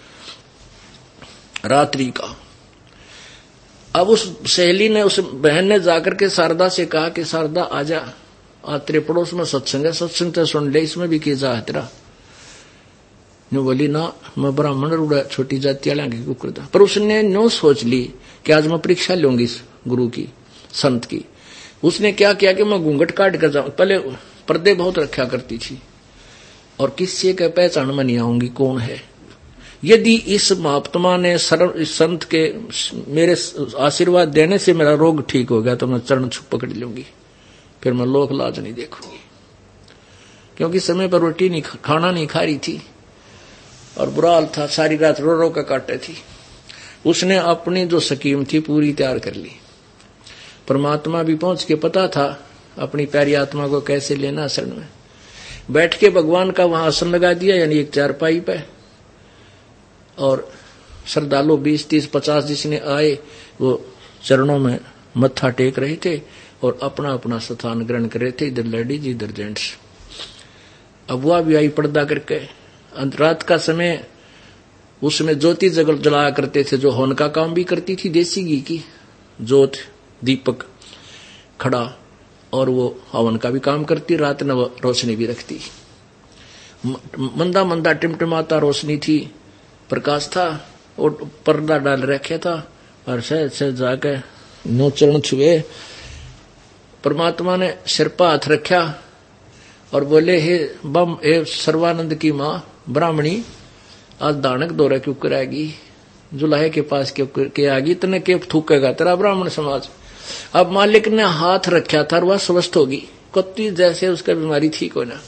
रात्रि का। अब उस सहेली ने, उस बहन ने जाकर के शारदा से कहा कि शारदा आजा, आज तेरे पड़ोस में सत्संग है, सत्संग तो सुन ले, इसमें भी कीजा है तेरा। नो बोली ना, मैं ब्राह्मण रूढ़ा छोटी जाति वाला की कुकर। पर उसने नो सोच ली कि आज मैं परीक्षा लूंगी इस गुरु की, संत की। उसने क्या किया कि मैं घूंघट काट कर जाऊं, पहले पर्दे बहुत रखा करती थी, और किससे के पहचान में नहीं आऊंगी कौन है। यदि इस महात्मा ने शरण, संत के मेरे आशीर्वाद देने से मेरा रोग ठीक हो गया तो मैं चरण छुप पकड़ लूंगी, फिर मैं लोक लाज नहीं देखूंगी। क्योंकि समय पर रोटी नहीं, खाना नहीं खा रही थी, और बुरा हाल था, सारी रात रो रो कर काटे थी। उसने अपनी जो स्कीम थी पूरी तैयार कर ली। परमात्मा भी पहुंच के पता था अपनी प्यारी आत्मा को कैसे लेना शरण में। बैठ के भगवान का वहां आसन लगा दिया, यानी एक चारपाई पे, और श्रद्धालु बीस तीस पचास जिसने आए वो चरणों में मत्था टेक रहे थे और अपना अपना स्थान ग्रहण कर रहे थे, इधर लेडीज इधर जेंट्स। अब वह भी आई पर्दा करके। रात का समय उसमें ज्योति जगल जलाया करते थे, जो होन का काम भी करती थी, देसी घी की जोत दीपक खड़ा, और वो हवन का भी काम करती, रात न रोशनी भी रखती। मंदा मंदा टिमटिमाता रोशनी थी, प्रकाश था, और पर्दा डाल रखे था, और सहज सहज जाके नौ चरण छुए। परमात्मा ने सिर पर हाथ रखा और बोले, हे बम हे सर्वानंद की मां ब्राह्मणी, आज दानक दौरा क्यों कराएगी, जुलाहे के पास क्यों के आगी, तने के थूकेगा तेरा ब्राह्मण समाज। अब मालिक ने हाथ रखा था और वह स्वस्थ होगी, कत्ती जैसे उसका बीमारी ठीक होना।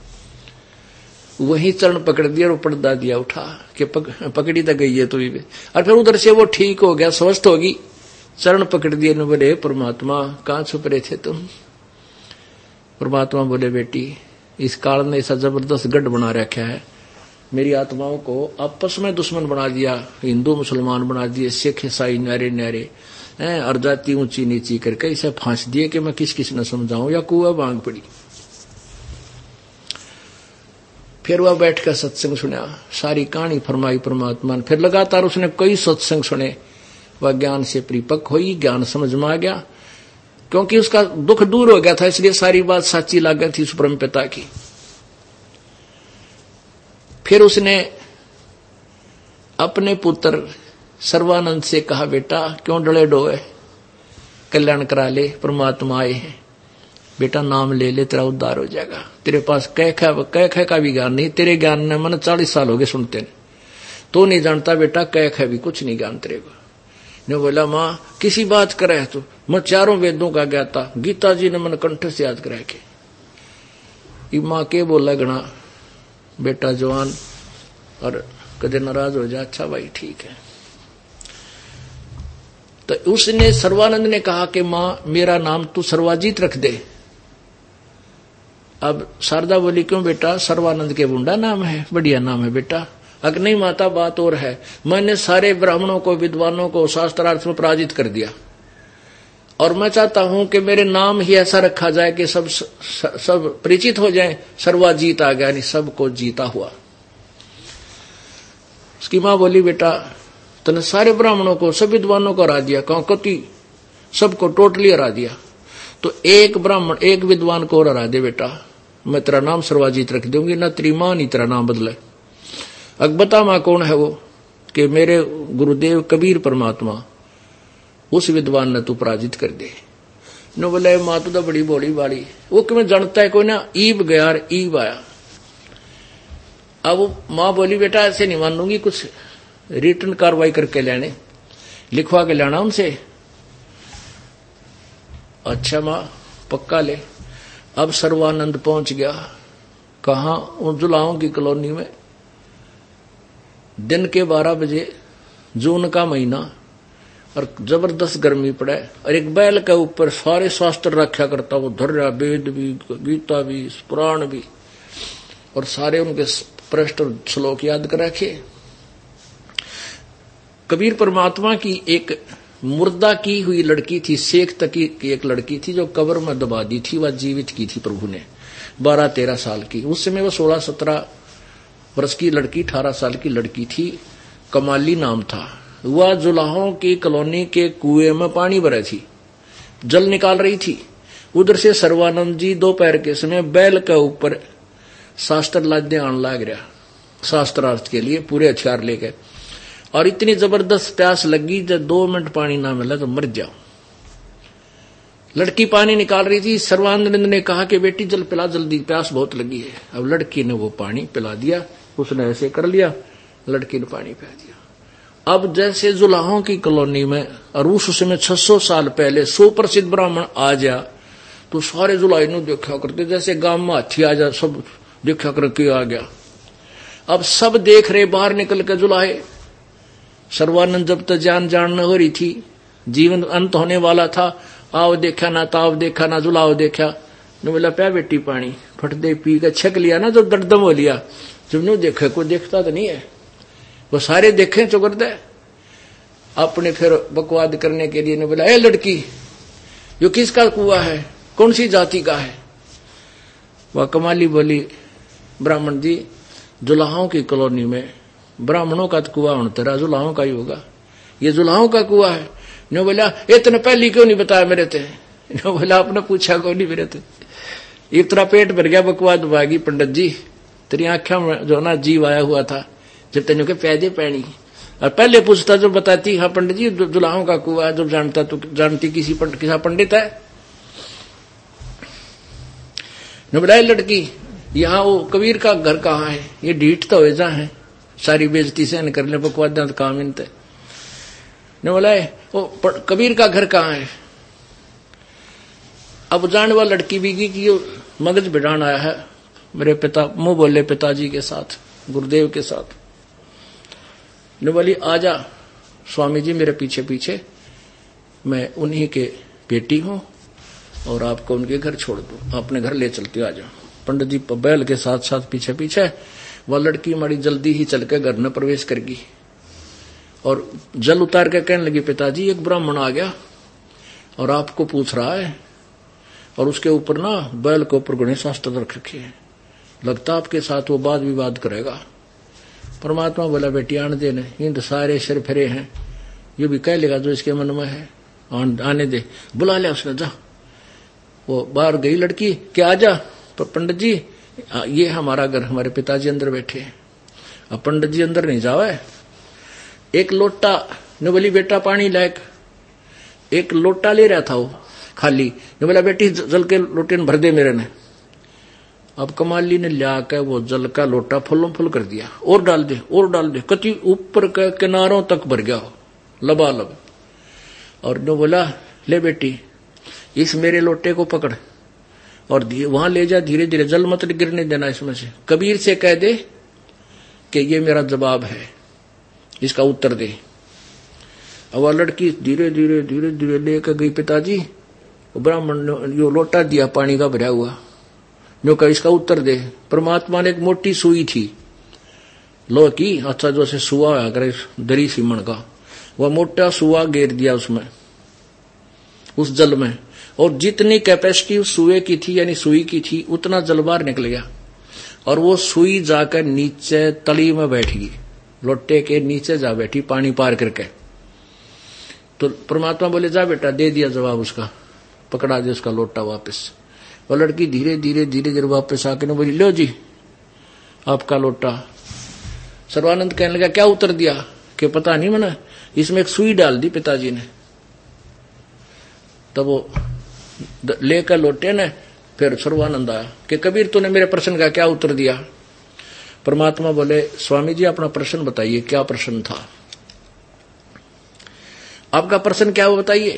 वही चरण पकड़ दिया और पर्दा दिया उठा कि पक, पकड़ी तो गई है तो भी, और फिर उधर से वो ठीक हो गया, स्वस्थ होगी। चरण पकड़ दिए न, बोले परमात्मा कहां छुप रहे थे तुम। परमात्मा बोले बेटी, इस काल ने ऐसा जबरदस्त गढ़ बना रखा है, मेरी आत्माओं को आपस में दुश्मन बना दिया, हिंदू मुसलमान बना दिए, सिख ईसाई न्यारे न्यारे हैं, और जाति ऊंची नीची करके इसे फांस दिए कि मैं किस किस न समझाऊं, या कुआ मांग पड़ी। फिर वह बैठकर सत्संग सुना, सारी कहानी फरमाई परमात्मा ने। फिर लगातार उसने कई सत्संग सुने, वह ज्ञान से परिपक्व हुई, ज्ञान समझ में आ गया, क्योंकि उसका दुख दूर हो गया था, इसलिए सारी बात सच्ची लग गई थी उस परम पिता की। फिर उसने अपने पुत्र सर्वानंद से कहा, बेटा क्यों डले डोए, कल्याण करा ले, परमात्मा आए हैं, बेटा नाम ले ले, तेरा उद्धार हो जाएगा। तेरे पास कह खा कह खा का भी ज्ञान नहीं, तेरे ज्ञान ने मन चालीस साल हो गए सुनते ने, तो नहीं जानता बेटा, कह खा भी कुछ नहीं ज्ञान तेरे को। ने बोला, माँ किसी बात करे है तो मैं चारों वेदों का ज्ञाता, गीता जी ने मन कंठ से याद करा के। माँ के बोला गणा बेटा जवान और कदे नाराज हो जा, अच्छा भाई ठीक है। तो उसने सर्वानंद ने कहा कि माँ मेरा नाम तू सर्वाजीत रख दे। अब शारदा बोली, क्यों बेटा, सर्वानंद के बुंडा नाम है, बढ़िया नाम है बेटा। अगर नहीं माता बात और है, मैंने सारे ब्राह्मणों को विद्वानों को शास्त्रार्थ में पराजित कर दिया, और मैं चाहता हूं कि मेरे नाम ही ऐसा रखा जाए कि सब सब परिचित हो जाएं, सर्वाजीत आ गया, नहीं सबको जीता हुआ। उसकी मां बोली, बेटा तूने सारे ब्राह्मणों को सब विद्वानों को हरा दिया, कौकती सबको टोटली हरा दिया, तो एक ब्राह्मण एक विद्वान को और हरा दे बेटा, मैं तेरा नाम सर्वाजीत रख दूंगी, ना तेरी मां नहीं तेरा नाम बदले। अब बता मां कौन है वो, कि मेरे गुरुदेव कबीर परमात्मा, उस विद्वान ने तू पराजित कर दे। नो बोले, मां तो बड़ी बोली वाली, वो कि जानता है कोई ना, ईब गया और ईब आया। अब मां बोली, बेटा ऐसे नहीं मान लूंगी, कुछ रिटर्न कार्रवाई करके लेने, लिखवा के लाना उनसे। अच्छा मां पक्का ले। अब सर्वानंद पहुंच गया कहां, उन जुलाओं की कॉलोनी में। दिन के बारह बजे, जून का महीना, और जबरदस्त गर्मी पड़े, और एक बैल के ऊपर सारे शास्त्र रखा करता, वो धर्या वेद भी, गीता भी, पुराण भी, और सारे उनके पृष्ठ श्लोक याद कर रखे। कबीर परमात्मा की एक मुर्दा की हुई लड़की थी, शेख तकी की एक लड़की थी, जो कब्र में दबा दी थी, वह जीवित की थी प्रभु ने, बारह तेरह साल की। उस समय वह सोलह सत्रह वर्ष की लड़की, अठारह साल की लड़की थी, कमाली नाम था। वह जुलाहों की कॉलोनी के कुएं में पानी भरे थी, जल निकाल रही थी। उधर से सर्वानंद जी दोपहर के समय बैल के ऊपर शास्त्र लादने आने लग रहा, शास्त्रार्थ के लिए पूरे हथियार लेके, और इतनी जबरदस्त प्यास लगी, जब दो मिनट पानी ना मिला तो मर जाओ। लड़की पानी निकाल रही थी, सर्वानंद ने कहा कि बेटी जल पिला जल्दी, प्यास बहुत लगी है। अब लड़की ने वो पानी पिला दिया, उसने ऐसे कर लिया, लड़की ने पानी पिला दिया। अब जैसे जुलाहों की कॉलोनी में, और उस समय छह सौ साल पहले सुप्रसिद्ध ब्राह्मण आ जा, तो सारे जुलाई नु देखा करते, जैसे गांव में हाथी आ जा, सब देखा करके आ गया। अब सब देख रहे, बाहर निकल के जुलाहे। सर्वानंद जब तक जान जान न हो रही थी, जीवन अंत होने वाला था, आओ देखा ना, ताव देखा ना, जुलाओ देखा न, बोला प्या बेटी पानी, फट दे पी के छक लिया ना, जब दर्दम हो लिया। जब नु देखा, कोई देखता तो नहीं है, वो सारे देखे चुकर दे। अपने फिर बकवाद करने के लिए ने बोला, ए लड़की, यो किसका कुआ है, कौन सी जाति का है? वह कमाली बोली, ब्राह्मण जी, जुलाहों की कॉलोनी में ब्राह्मणों का कुआ होना, तेरा जुलाहों का ही होगा, ये जुलाहों का कुआ है। ने बोला, इतने पहली क्यों नहीं बताया मेरे थे? ने बोला, आपने पूछा क्यों नहीं मेरे थे? एक तरह पेट भर गया, बकवाद भागी, पंडित जी तेरी आंखों में जो ना जीव आया हुआ था, जब तेन के पैदे पैनी, और पहले पूछता जो बताती, हाँ पंडित जी जुलाहों का कुआ, जब जानता तो जानती किसी पंडित किसा पंडित है। ने बोला, लड़की यहाँ वो कबीर का घर कहाँ है? ये ढीठ तो जा है, सारी बेइज्जती से कर ले, बकवाद तो काम इनते। ने बोला, वो कबीर का घर कहाँ है? अब जानने वाला लड़की भी की मगज बिठान आया है मेरे पिता, मुंह बोले पिताजी के साथ, गुरुदेव के साथ। ने बोली, आजा स्वामी जी मेरे पीछे पीछे, मैं उन्हीं के बेटी हूं, और आपको उनके घर छोड़ दूं, अपने घर ले चलती, आ जाओ। पंडित जी बैल के साथ साथ पीछे पीछे वह लड़की माड़ी जल्दी ही चल के घर में प्रवेश करगी और जल उतार के कहने लगी, पिताजी एक ब्राह्मण आ गया और आपको पूछ रहा है, और उसके ऊपर ना बैल के ऊपर गणेश शास्त्र रख रखे हैं, लगता आपके साथ वो वाद विवाद करेगा। परमात्मा बोला, बेटी आने दे, इन सारे सिर फिरे हैं, ये भी कह लेगा जो इसके मन में है, आने दे। बुला लिया उसने, जा। वो बाहर गई लड़की, क्या आ जा पंडित जी, ये हमारा घर, हमारे पिताजी अंदर बैठे हैं। अब पंडित जी अंदर नहीं जावे, एक लोटा ने बोली, बेटा पानी लायक, एक लोटा ले रहा था वो खाली, ने बोला, बेटी जल के लोटे ने भर दे मेरे ने। अब कमाली ने ला के वो जल का लोटा फुल्लों फुल कर दिया, और डाल दे और डाल दे, कति ऊपर के किनारों तक भर गया लबालब। और ने बोला, ले बेटी इस मेरे लोटे को पकड़ और वहां ले जा, धीरे धीरे, जल मत गिरने देना इसमें से, कबीर से कह दे कि ये मेरा जवाब है, इसका उत्तर दे। अब वह लड़की धीरे धीरे धीरे धीरे लेकर गई, पिताजी ब्राह्मण ने यो लोटा दिया पानी का भरा हुआ, जो कहा इसका उत्तर दे। परमात्मा ने एक मोटी सुई थी लो की, अच्छा जो से सुआ अगर दरी सीमण का, वह मोटा सुआ घेर दिया उसमें, उस जल में, और जितनी कैपेसिटी उस सुए की थी यानी सुई की थी उतना जल बाहर निकल गया, और वो सुई जाकर नीचे तली में बैठ गई, लोटे के नीचे जा बैठी पानी पार करके। तो परमात्मा बोले, जा बेटा, दे दिया जवाब उसका, पकड़ा दे उसका लोटा वापस। वो लड़की धीरे धीरे धीरे धीरे वापस आके बोली, लो जी आपका लोटा। सर्वानंद कहने लगा, क्या उत्तर दिया? कि पता नहीं, मैंने इसमें एक सुई डाल दी पिताजी ने। तब वो लेकर लोटे ने, फिर सर्वानंद आया कि कबीर तूने मेरे प्रश्न का क्या उत्तर दिया? परमात्मा बोले, स्वामी जी अपना प्रश्न बताइए, क्या प्रश्न था आपका? प्रश्न क्या वो बताइए।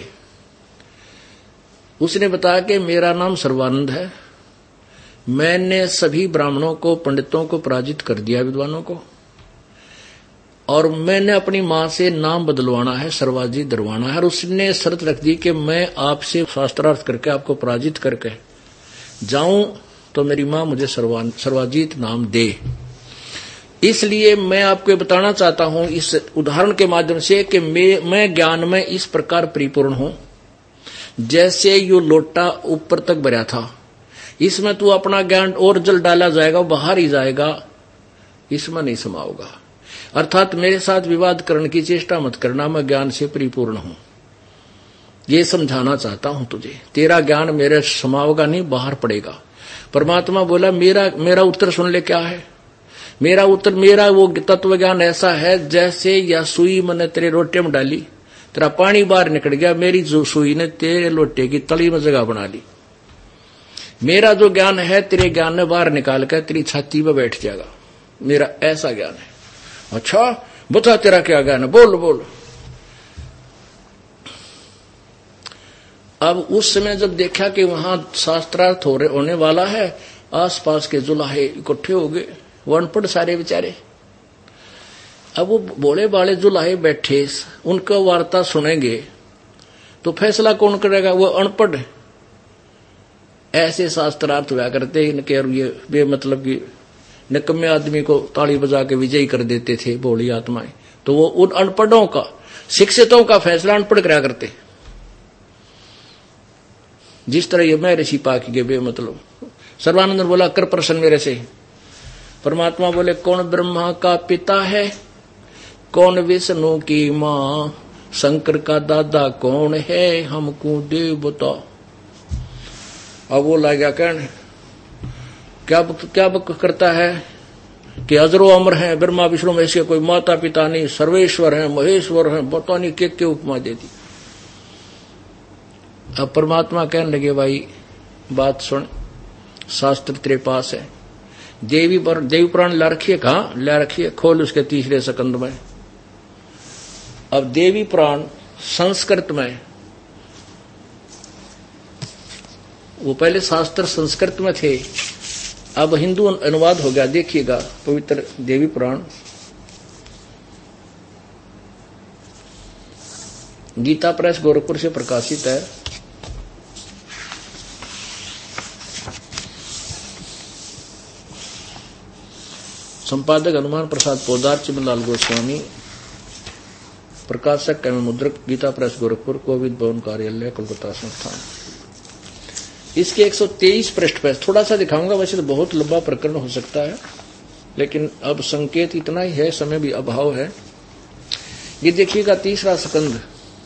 उसने बताया कि मेरा नाम सर्वानंद है, मैंने सभी ब्राह्मणों को, पंडितों को पराजित कर दिया, विद्वानों को, और मैंने अपनी मां से नाम बदलवाना है, सर्वाजी दरवाना है, और उसने शर्त रख दी कि मैं आपसे शास्त्रार्थ करके आपको पराजित करके जाऊं तो मेरी मां मुझे सर्वाजीत नाम दे। इसलिए मैं आपको बताना चाहता हूं इस उदाहरण के माध्यम से कि मैं, मैं ज्ञान में इस प्रकार परिपूर्ण हूं, जैसे यो लोटा ऊपर तक भरा था, इसमें तू अपना ज्ञान और जल डाला जाएगा, बाहर ही जाएगा, इसमें नहीं समाओगा। अर्थात मेरे साथ विवाद करने की चेष्टा मत करना, मैं ज्ञान से परिपूर्ण हूं, ये समझाना चाहता हूं तुझे। तेरा ज्ञान मेरे समाओगा नहीं, बाहर पड़ेगा। परमात्मा बोला, मेरा मेरा उत्तर सुन ले, क्या है मेरा उत्तर? मेरा वो तत्व ज्ञान ऐसा है जैसे या सुई मैंने तेरे लोटे में डाली, तेरा पानी बाहर निकल गया, मेरी जो सुई ने तेरे लोटे की तली में जगह बना ली। मेरा जो ज्ञान है तेरे ज्ञान ने बाहर निकाल कर तेरी छाती में बैठ जाएगा, मेरा ऐसा ज्ञान है। अच्छा बता तेरा क्या ज्ञान है, बोल बोल। अब उस समय जब देखा कि वहां शास्त्रार्थ हो रहे होने वाला है, आसपास के जुलाहे इकट्ठे हो गए, वो अनपढ़ सारे बेचारे। अब वो भोले बाले जुलाहे बैठे, उनका वार्ता सुनेंगे तो फैसला कौन करेगा? वो अनपढ़। ऐसे शास्त्रार्थ हुआ करते इनके, और ये बेमतलब की निकम्मे आदमी को ताली बजा के विजयी कर देते थे भोली आत्माएं। तो वो उन अनपढ़ों का, शिक्षितों का फैसला अनपढ़ करा करते, जिस तरह ये मैं ऋषि पाकी के बेमतलब। सर्वानंद बोला, कर प्रश्न मेरे से। परमात्मा बोले, कौन ब्रह्मा का पिता है, कौन विष्णु की मां, शंकर का दादा कौन है, हमको देव बता। अब वो लगा कहने, क्या क्या करता है कि अजरो अमर है, ब्रह्मा विष्णु महेश के कोई माता पिता नहीं, सर्वेश्वर है, महेश्वर है, बता नहीं के के उपमा दे दी। अब परमात्मा कहने लगे, भाई बात सुन, शास्त्र तेरे पास है, देवी पर देवी पुराण ला रखिए, कहा ला रखिए, खोल उसके तीसरे सकंद में। अब देवी पुराण संस्कृत में, वो पहले शास्त्र संस्कृत में थे, अब हिंदू अनुवाद हो गया। देखिएगा पवित्र देवी पुराण, गीता प्रेस गोरखपुर से प्रकाशित है। संपादक हनुमान प्रसाद पोदार, चिमनलाल गोस्वामी, प्रकाशक एवं मुद्रक गीता प्रेस गोरखपुर, कोविद भवन कार्यालय, कोलकाता संस्थान। इसके एक सौ तेईस पृष्ठ पर थोड़ा सा दिखाऊंगा, वैसे तो बहुत लंबा प्रकरण हो सकता है, लेकिन अब संकेत इतना ही है, समय भी अभाव है। ये देखिएगा तीसरा स्कंद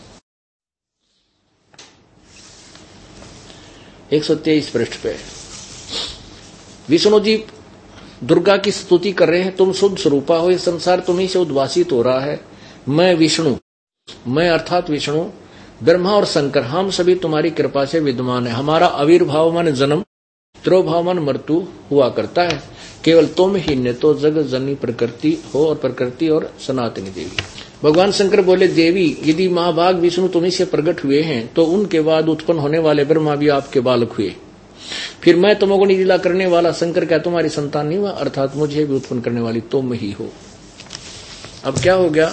एक सौ तेईस पृष्ठ पे विष्णु जी दुर्गा की स्तुति कर रहे हैं। तुम शुद्ध स्वरूपा हो, ये संसार तुम्ही से उद्वासित हो रहा है। मैं विष्णु, मैं अर्थात विष्णु, ब्रह्मा और शंकर, हम सभी तुम्हारी कृपा से विद्यमान है। हमारा आविर्भाव मन जन्म, तिरोभाव मन मृत्यु हुआ करता है। केवल तुम ही ने तो जगत जननी प्रकृति हो और प्रकृति और सनातनी देवी। भगवान शंकर बोले, देवी यदि महाभाग विष्णु तुम्ही से प्रकट हुए हैं तो उनके बाद उत्पन्न होने वाले ब्रह्मा भी आपके बालक हुए। फिर मैं तमोगुणी लीला करने वाला शंकर क्या तुम्हारी संतान नहीं हुआ? अर्थात मुझे भी उत्पन्न करने वाली तुम ही हो। अब क्या हो गया?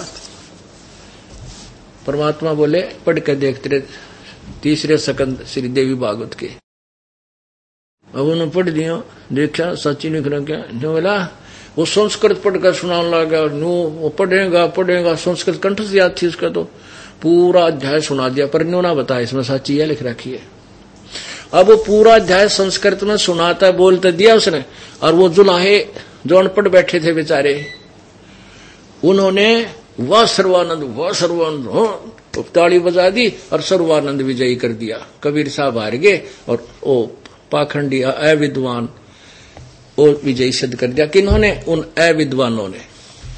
परमात्मा बोले, पढ़ के देखते रहे तीसरे स्कंद श्री देवी भागवत के। अब उन्होंने पढ़ दिया, देखा सच्ची लिख रहा क्या बोला, वो संस्कृत पढ़कर सुनाने लगा। नो वो पढ़ेगा पढ़ेगा संस्कृत कंठ से याद थी उसका, तो पूरा अध्याय सुना दिया, पर न्यू ना बताया इसमें सच्ची है लिख रखी है। अब वो पूरा अध्याय संस्कृत में सुनाता बोलते दिया उसने, और वो जुलाहे जो अनपढ़ बैठे थे बेचारे, उन्होंने वह सर्वानंद वह सर्वानंद ताली बजा दी और सर्वानंद विजयी कर दिया। कबीर साहब हार गए और ओ पाखंडी अविद्वान वो विजयी सिद्ध कर दिया। किन्होंने? उन अविद्वानों ने।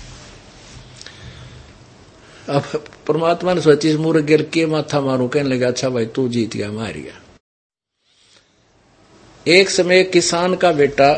अब परमात्मा ने सोची मूर्ख गिर के माथा मारू, कहने लगा अच्छा भाई तू जीत गया, मार गया। एक समय किसान का बेटा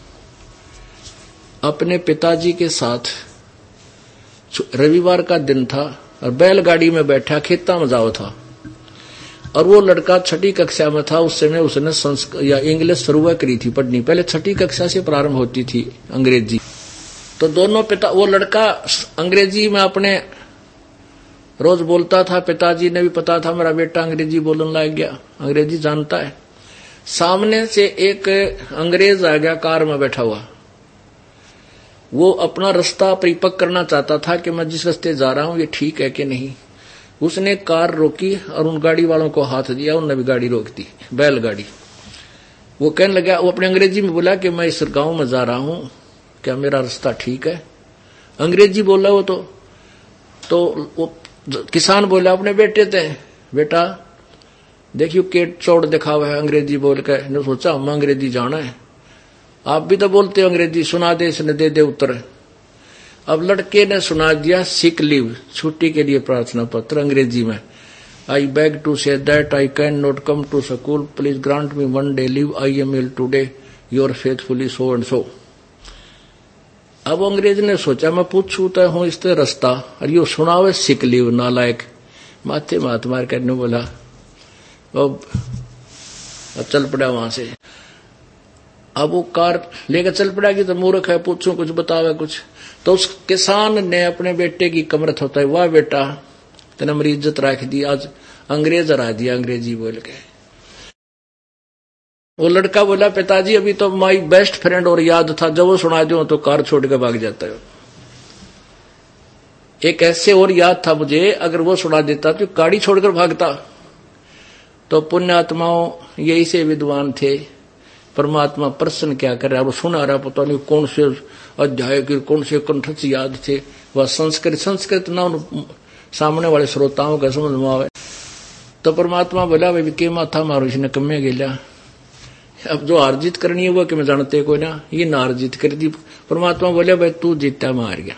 अपने पिताजी के साथ, रविवार का दिन था और बैलगाड़ी में बैठा खेता में जाओ था, और वो लड़का छठी कक्षा में था। उस समय उसने संस्कृत या इंग्लिश शुरू करी थी पढ़नी, पहले छठी कक्षा से प्रारंभ होती थी अंग्रेजी। तो दोनों पिता, वो लड़का अंग्रेजी में अपने रोज बोलता था, पिताजी ने भी पता था मेरा बेटा अंग्रेजी बोलने लग गया, अंग्रेजी जानता है। सामने से एक अंग्रेज आ गया कार में बैठा हुआ, वो अपना रास्ता परिपक्व करना चाहता था कि मैं जिस रास्ते जा रहा हूं ये ठीक है कि नहीं। उसने कार रोकी और उन गाड़ी वालों को हाथ दिया, उनने भी गाड़ी रोक दी, बैलगाड़ी। वो कहने लगा, वो अपने अंग्रेजी में बोला कि मैं इस गांव में जा रहा हूं, क्या मेरा रास्ता ठीक है? अंग्रेजी बोला वो तो तो वो किसान बोला अपने बेटे थे, बेटा देखियो केट चौड़ दिखा हुआ है अंग्रेजी बोल के। ने सोचा हम अंग्रेजी जाना है, आप भी तो बोलते हो अंग्रेजी, सुना दे इसने, दे दे उत्तर। अब लड़के ने सुना दिया सिक लीव, छुट्टी के लिए प्रार्थना पत्र अंग्रेजी में। I beg to say that I can not come to school, please grant me one day leave, I am ill today, your faithfully so and so. अब अंग्रेज ने सोचा मैं पूछू तो हूं इससे रास्ता, और यो सुनावे सिक लीव, नालायक। माथे मात मार करने बोला, अब चल पड़ा वहां से। अब वो कार लेकर चल पड़ा कि तो मूर्ख है, पूछूं कुछ बतावे कुछ। तो उस किसान ने अपने बेटे की कमरत होता है, वाह बेटा तेने मेरी इज्जत रख दी, आज अंग्रेज हरा दिया अंग्रेजी बोल के। वो लड़का बोला, पिताजी अभी तो माई बेस्ट फ्रेंड और याद था, जब वो सुना दो तो कार छोड़ के भाग जाता है। एक ऐसे और याद था मुझे, अगर वो सुना देता तो गाड़ी छोड़कर भागता। तो पुण्यात्माओं यही से विद्वान थे, परमात्मा प्रसन्न क्या कर रहा है, वो सुना रहा, पता नहीं कौन से अध्याय के कौन से कंठ से याद थे, वह संस्कृत संस्कृत ना उन सामने वाले श्रोताओं का समझ में आवे। तो परमात्मा बोला भाई के माथा मारो, इसने कमे गेला। अब जो हार जीत करनी है वो कि मैं जानते कोई ना, ये ना हार जीत कर दी। परमात्मा बोले भाई तू जीता, मैं हार गया,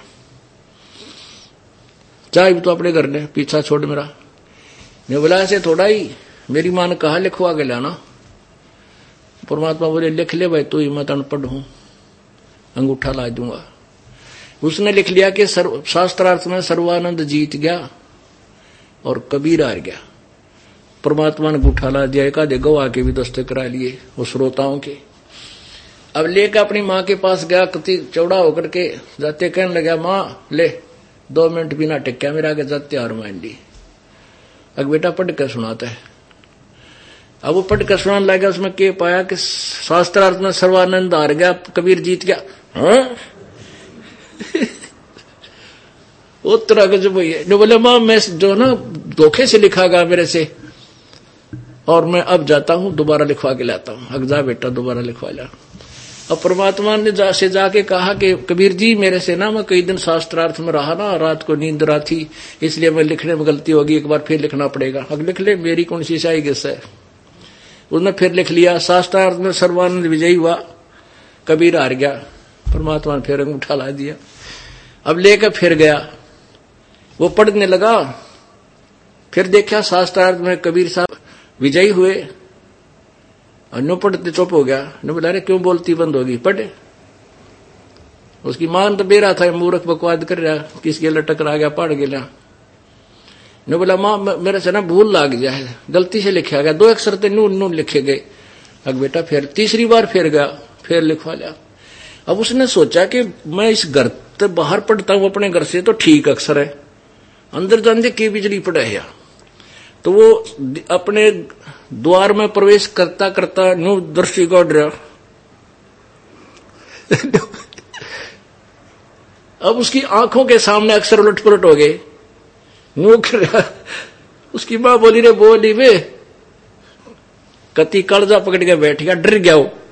चाहे तो अपने घर ने पीछा छोड़ मेरा। मैं बोला ऐसे थोड़ा ही, मेरी मां ने कहा लिखवा के लाना। परमात्मा बोले लिख ले भाई, तू ही मत अनपढ़ हूं, अंगूठा ला दूंगा। उसने लिख लिया कि शास्त्रार्थ में सर्वानंद जीत गया और कबीर हार गया। परमात्मा ने अंगूठा ला दिया, एक आधे गवाह के भी दस्तक करा लिए वो श्रोताओं के। अब लेकर अपनी माँ के पास गया, कति चौड़ा होकर के जाते कहने लगा, माँ ले दो मिनट बिना टिक्या मेरा आगे जाते हार मान ली। अब बेटा पढ़ कर सुनाता है। अब वो पढ़ कर सुनाने लगा, उसमें के पाया कि शास्त्रार्थ में सर्वानंद हार गया, कबीर जीत गया। हाँ? वो तरह का जो भैया जो बोले माँ मैं जो ना धोखे से लिखा गया मेरे से, और मैं अब जाता हूं दोबारा लिखवा के लाता हूं। अब जा बेटा दोबारा लिखवा ला। अब परमात्मा ने जा से जाके कहा कि कबीर जी मेरे से ना मैं कई दिन शास्त्रार्थ में रहा ना, रात को नींद रहा थी, इसलिए मैं लिखने में गलती होगी, एक बार फिर लिखना पड़ेगा। अब लिख ले, मेरी कौन सी शाही गिस है। उसने फिर लिख लिया। शास्त्रार्थ में सर्वानंद विजयी हुआ, कबीर हार गया। परमात्मा ने फिर अंगूठा ला दिया। अब लेकर फिर गया, वो पढ़ने लगा, फिर देखा शास्त्रार्थ में कबीर साहब विजयी हुए। नो पढ़ते चुप हो गया। ने बोला अरे क्यों बोलती बंद होगी, पढ़े। उसकी मान तो बेरा था, मूर्ख बकवाद कर रहा, किसके लटक रहा गया, पढ़ गया। ने बोला माँ मेरे से ना भूल लाग जाए, गलती से लिखा गया, दो अक्षर तो नून नून लिखे गए। अब बेटा फिर तीसरी बार फिर गया, फिर लिखवा लिया। अब उसने सोचा कि मैं इस घर से बाहर पढ़ता हूं अपने घर से तो ठीक अक्षर है, अंदर जाने की बिजली पड़े है। तो वो अपने द्वार में प्रवेश करता करता न्यू दृष्टि गौड़ रहा। अब उसकी आंखों के सामने अक्षर उलट पुलट हो गए। न्यू कर उसकी मां बोली रे बोली वे कति कलजा पकड़ के बैठ गया, डर गया, वो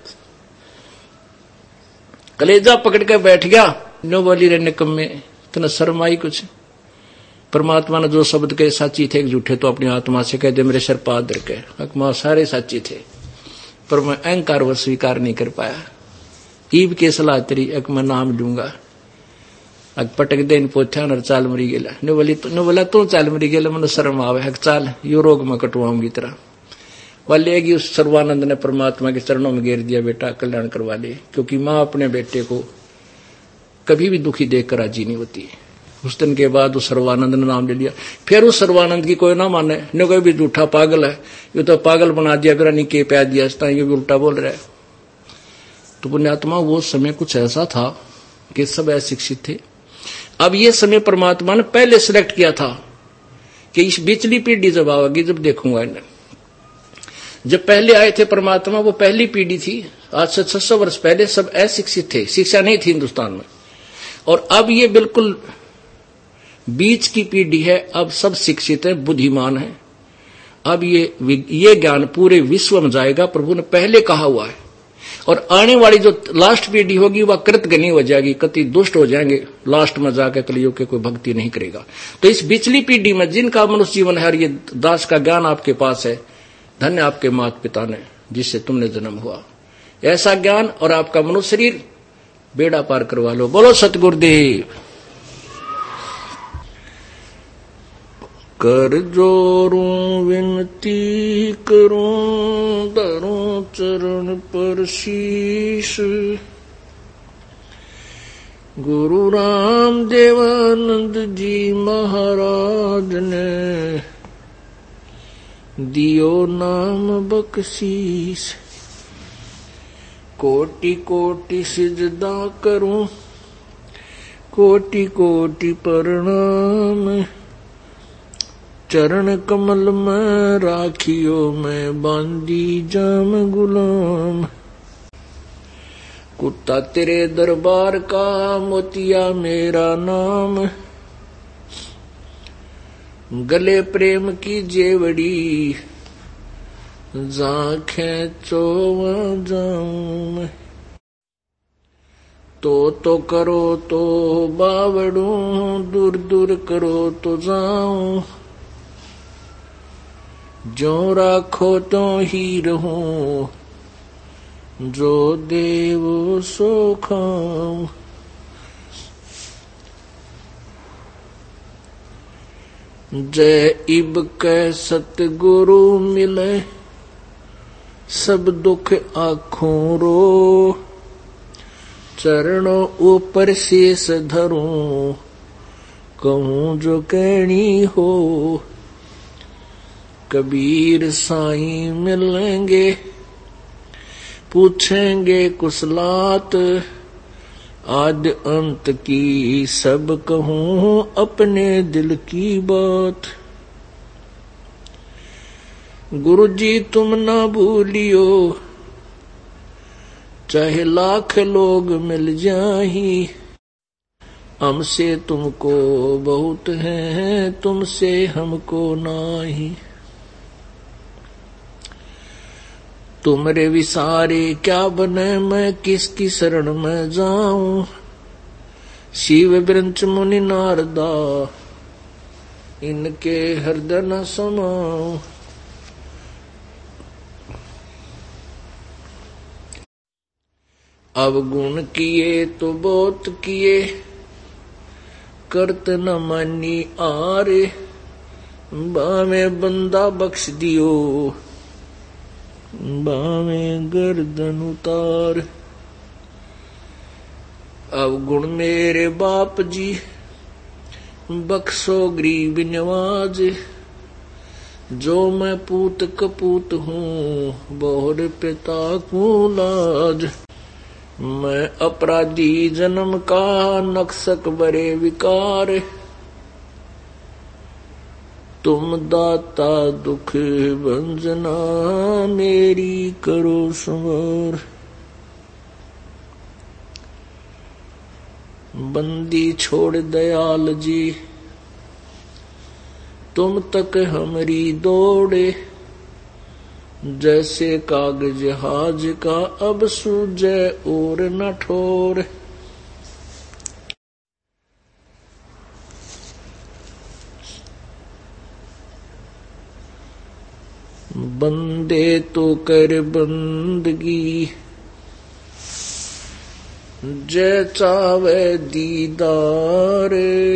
कलेजा पकड़ के बैठ गया। न्यू बोली रे निकम्मे तने शर्म आई कुछ। परमात्मा ने जो शब्द के साची थे झूठे तो अपनी आत्मा से कहते मेरे सिर पादर के अकमा सारे साची थे, पर मैं अहंकार व स्वीकार नहीं कर पाया। ईब के सलाह तेरी अक मैं नाम लूंगा। अक पटक देन पोछा नर चाल मरी गेला। ने बोली ने बोला तू चाल मरी गेला, मन शर्म आवे हक चाल यो रोग में कटवाऊंगी तरह वालेगी। उस सर्वानंद ने परमात्मा के चरणों में घेर दिया, बेटा कल्याण करवा ले, क्योंकि मां अपने बेटे को कभी भी दुखी देखकर राजी नहीं होती। उस दिन के बाद उस सर्वानंद ने नाम ले लिया। फिर उस सर्वानंद की कोई ना माने, ने कोई भी झूठा पागल है, ये तो पागल बना दिया, फिर नहीं के प्यार दिया, इस ये भी उल्टा बोल रहा है। तो पुण्यात्मा वो समय कुछ ऐसा था कि सब अशिक्षित थे। अब ये समय परमात्मा ने पहले सिलेक्ट किया था कि इस बिचली पीढ़ी जब आएगी जब देखूंगा इन्हें। जब पहले आए थे परमात्मा वो पहली पीढ़ी थी, आज से छह सौ वर्ष पहले सब अशिक्षित थे, शिक्षा नहीं थी हिंदुस्तान में। और अब ये बिल्कुल बीच की पीढ़ी है, अब सब शिक्षित है, बुद्धिमान है। अब ये ये ज्ञान पूरे विश्व में जाएगा, प्रभु ने पहले कहा हुआ है। और आने वाली जो लास्ट पीढ़ी होगी वह कृतघ्नी हो जाएगी, कति दुष्ट हो जाएंगे, लास्ट में जाकर कलियुग के कोई भक्ति नहीं करेगा। तो इस बिचली पीढ़ी में जिनका मनुष्य जीवन है और ये दास का ज्ञान आपके पास है, धन्य आपके माता पिता ने जिससे तुमने जन्म हुआ। ऐसा ज्ञान और आपका मनुष्य शरीर बेड़ा पार करवा लो। बोलो सतगुरुदेव। कर जोरूं विनती करूं धरूं चरण पर शीश। गुरु राम देवानंद जी महाराज ने दियो नाम बख्शीश। कोटि कोटि सिजदा करूं कोटि कोटि प्रणाम। चरण कमल में राखियो मैं बांदी जाम गुलाम। कुत्ता तेरे दरबार का मोतिया मेरा नाम। गले प्रेम की जेवड़ी जाखें चोवा जाऊं मैं। तो तो करो तो बावड़ू दूर दूर करो तो जाऊं। जो राखो तो ही रहूं जो देवो सो खाऊं। जय इब कै सतगुरु मिले सब दुख आँखों रो। चरणों ऊपर शीस धरूं कहूं जो कहनी हो। कबीर साईं मिलेंगे पूछेंगे कुशलात। आद अंत की सब कहूं अपने दिल की बात। गुरुजी तुम ना भूलियो चाहे लाख लोग मिल जाही। हमसे तुमको बहुत है, तुमसे हमको नाही। तुमरे विसारे क्या बने, मैं किसकी शरण में जाऊं। शिव वृंच मुनि नारदा, इनके हृदय न समाऊं। अवगुण किए तो बहुत किए, करत न मानी आरे। बामे बंदा बख्श दियो, बामे गर्दन उतार। अवगुण मेरे बाप जी, बख्शो गरीब नवाज। जो मैं पूत कपूत हूँ, बहुर पिता को लाज। मैं अपराधी जन्म का, नक्सक बरे विकार। तुम दाता दुख भंजना, मेरी करो संवार। बंदी छोड़ दयाल जी, तुम तक हमरी दौड़े। जैसे कागज जहाज का, अब सूझे और न ठोर। बंदे तो कर बंदगी, जय चावे दीदार।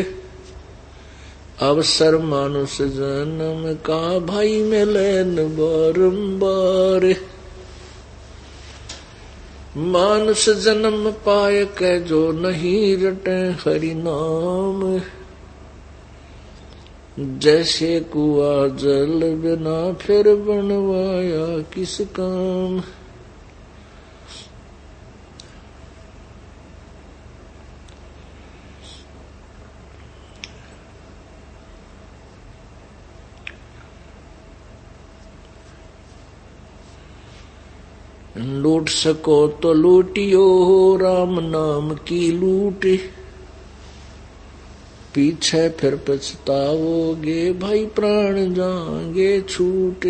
अवसर मानुष जन्म का, भाई मिलन बारंबार। मानुष जन्म पाए के, जो नहीं रटे हरि नाम। जैसे कुआ जल बिना, फिर बनवाया किस काम। लूट सको तो लूटियो, राम नाम की लूट। पीछे फिर पछताओगे, भाई प्राण जाएंगे छूट।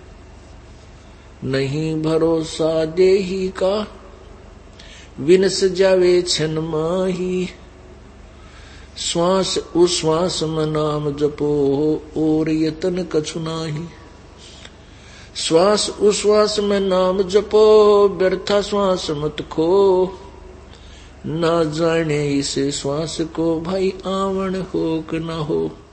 नहीं भरोसा देही का, विनस जावे छन माही। श्वास उश्वास में नाम जपो, और यतन कछु नाही। श्वास उश्वास में नाम जपो, व्यर्था श्वास मत खो। ना जाने इस श्वास को, भाई आवण हो कि न हो।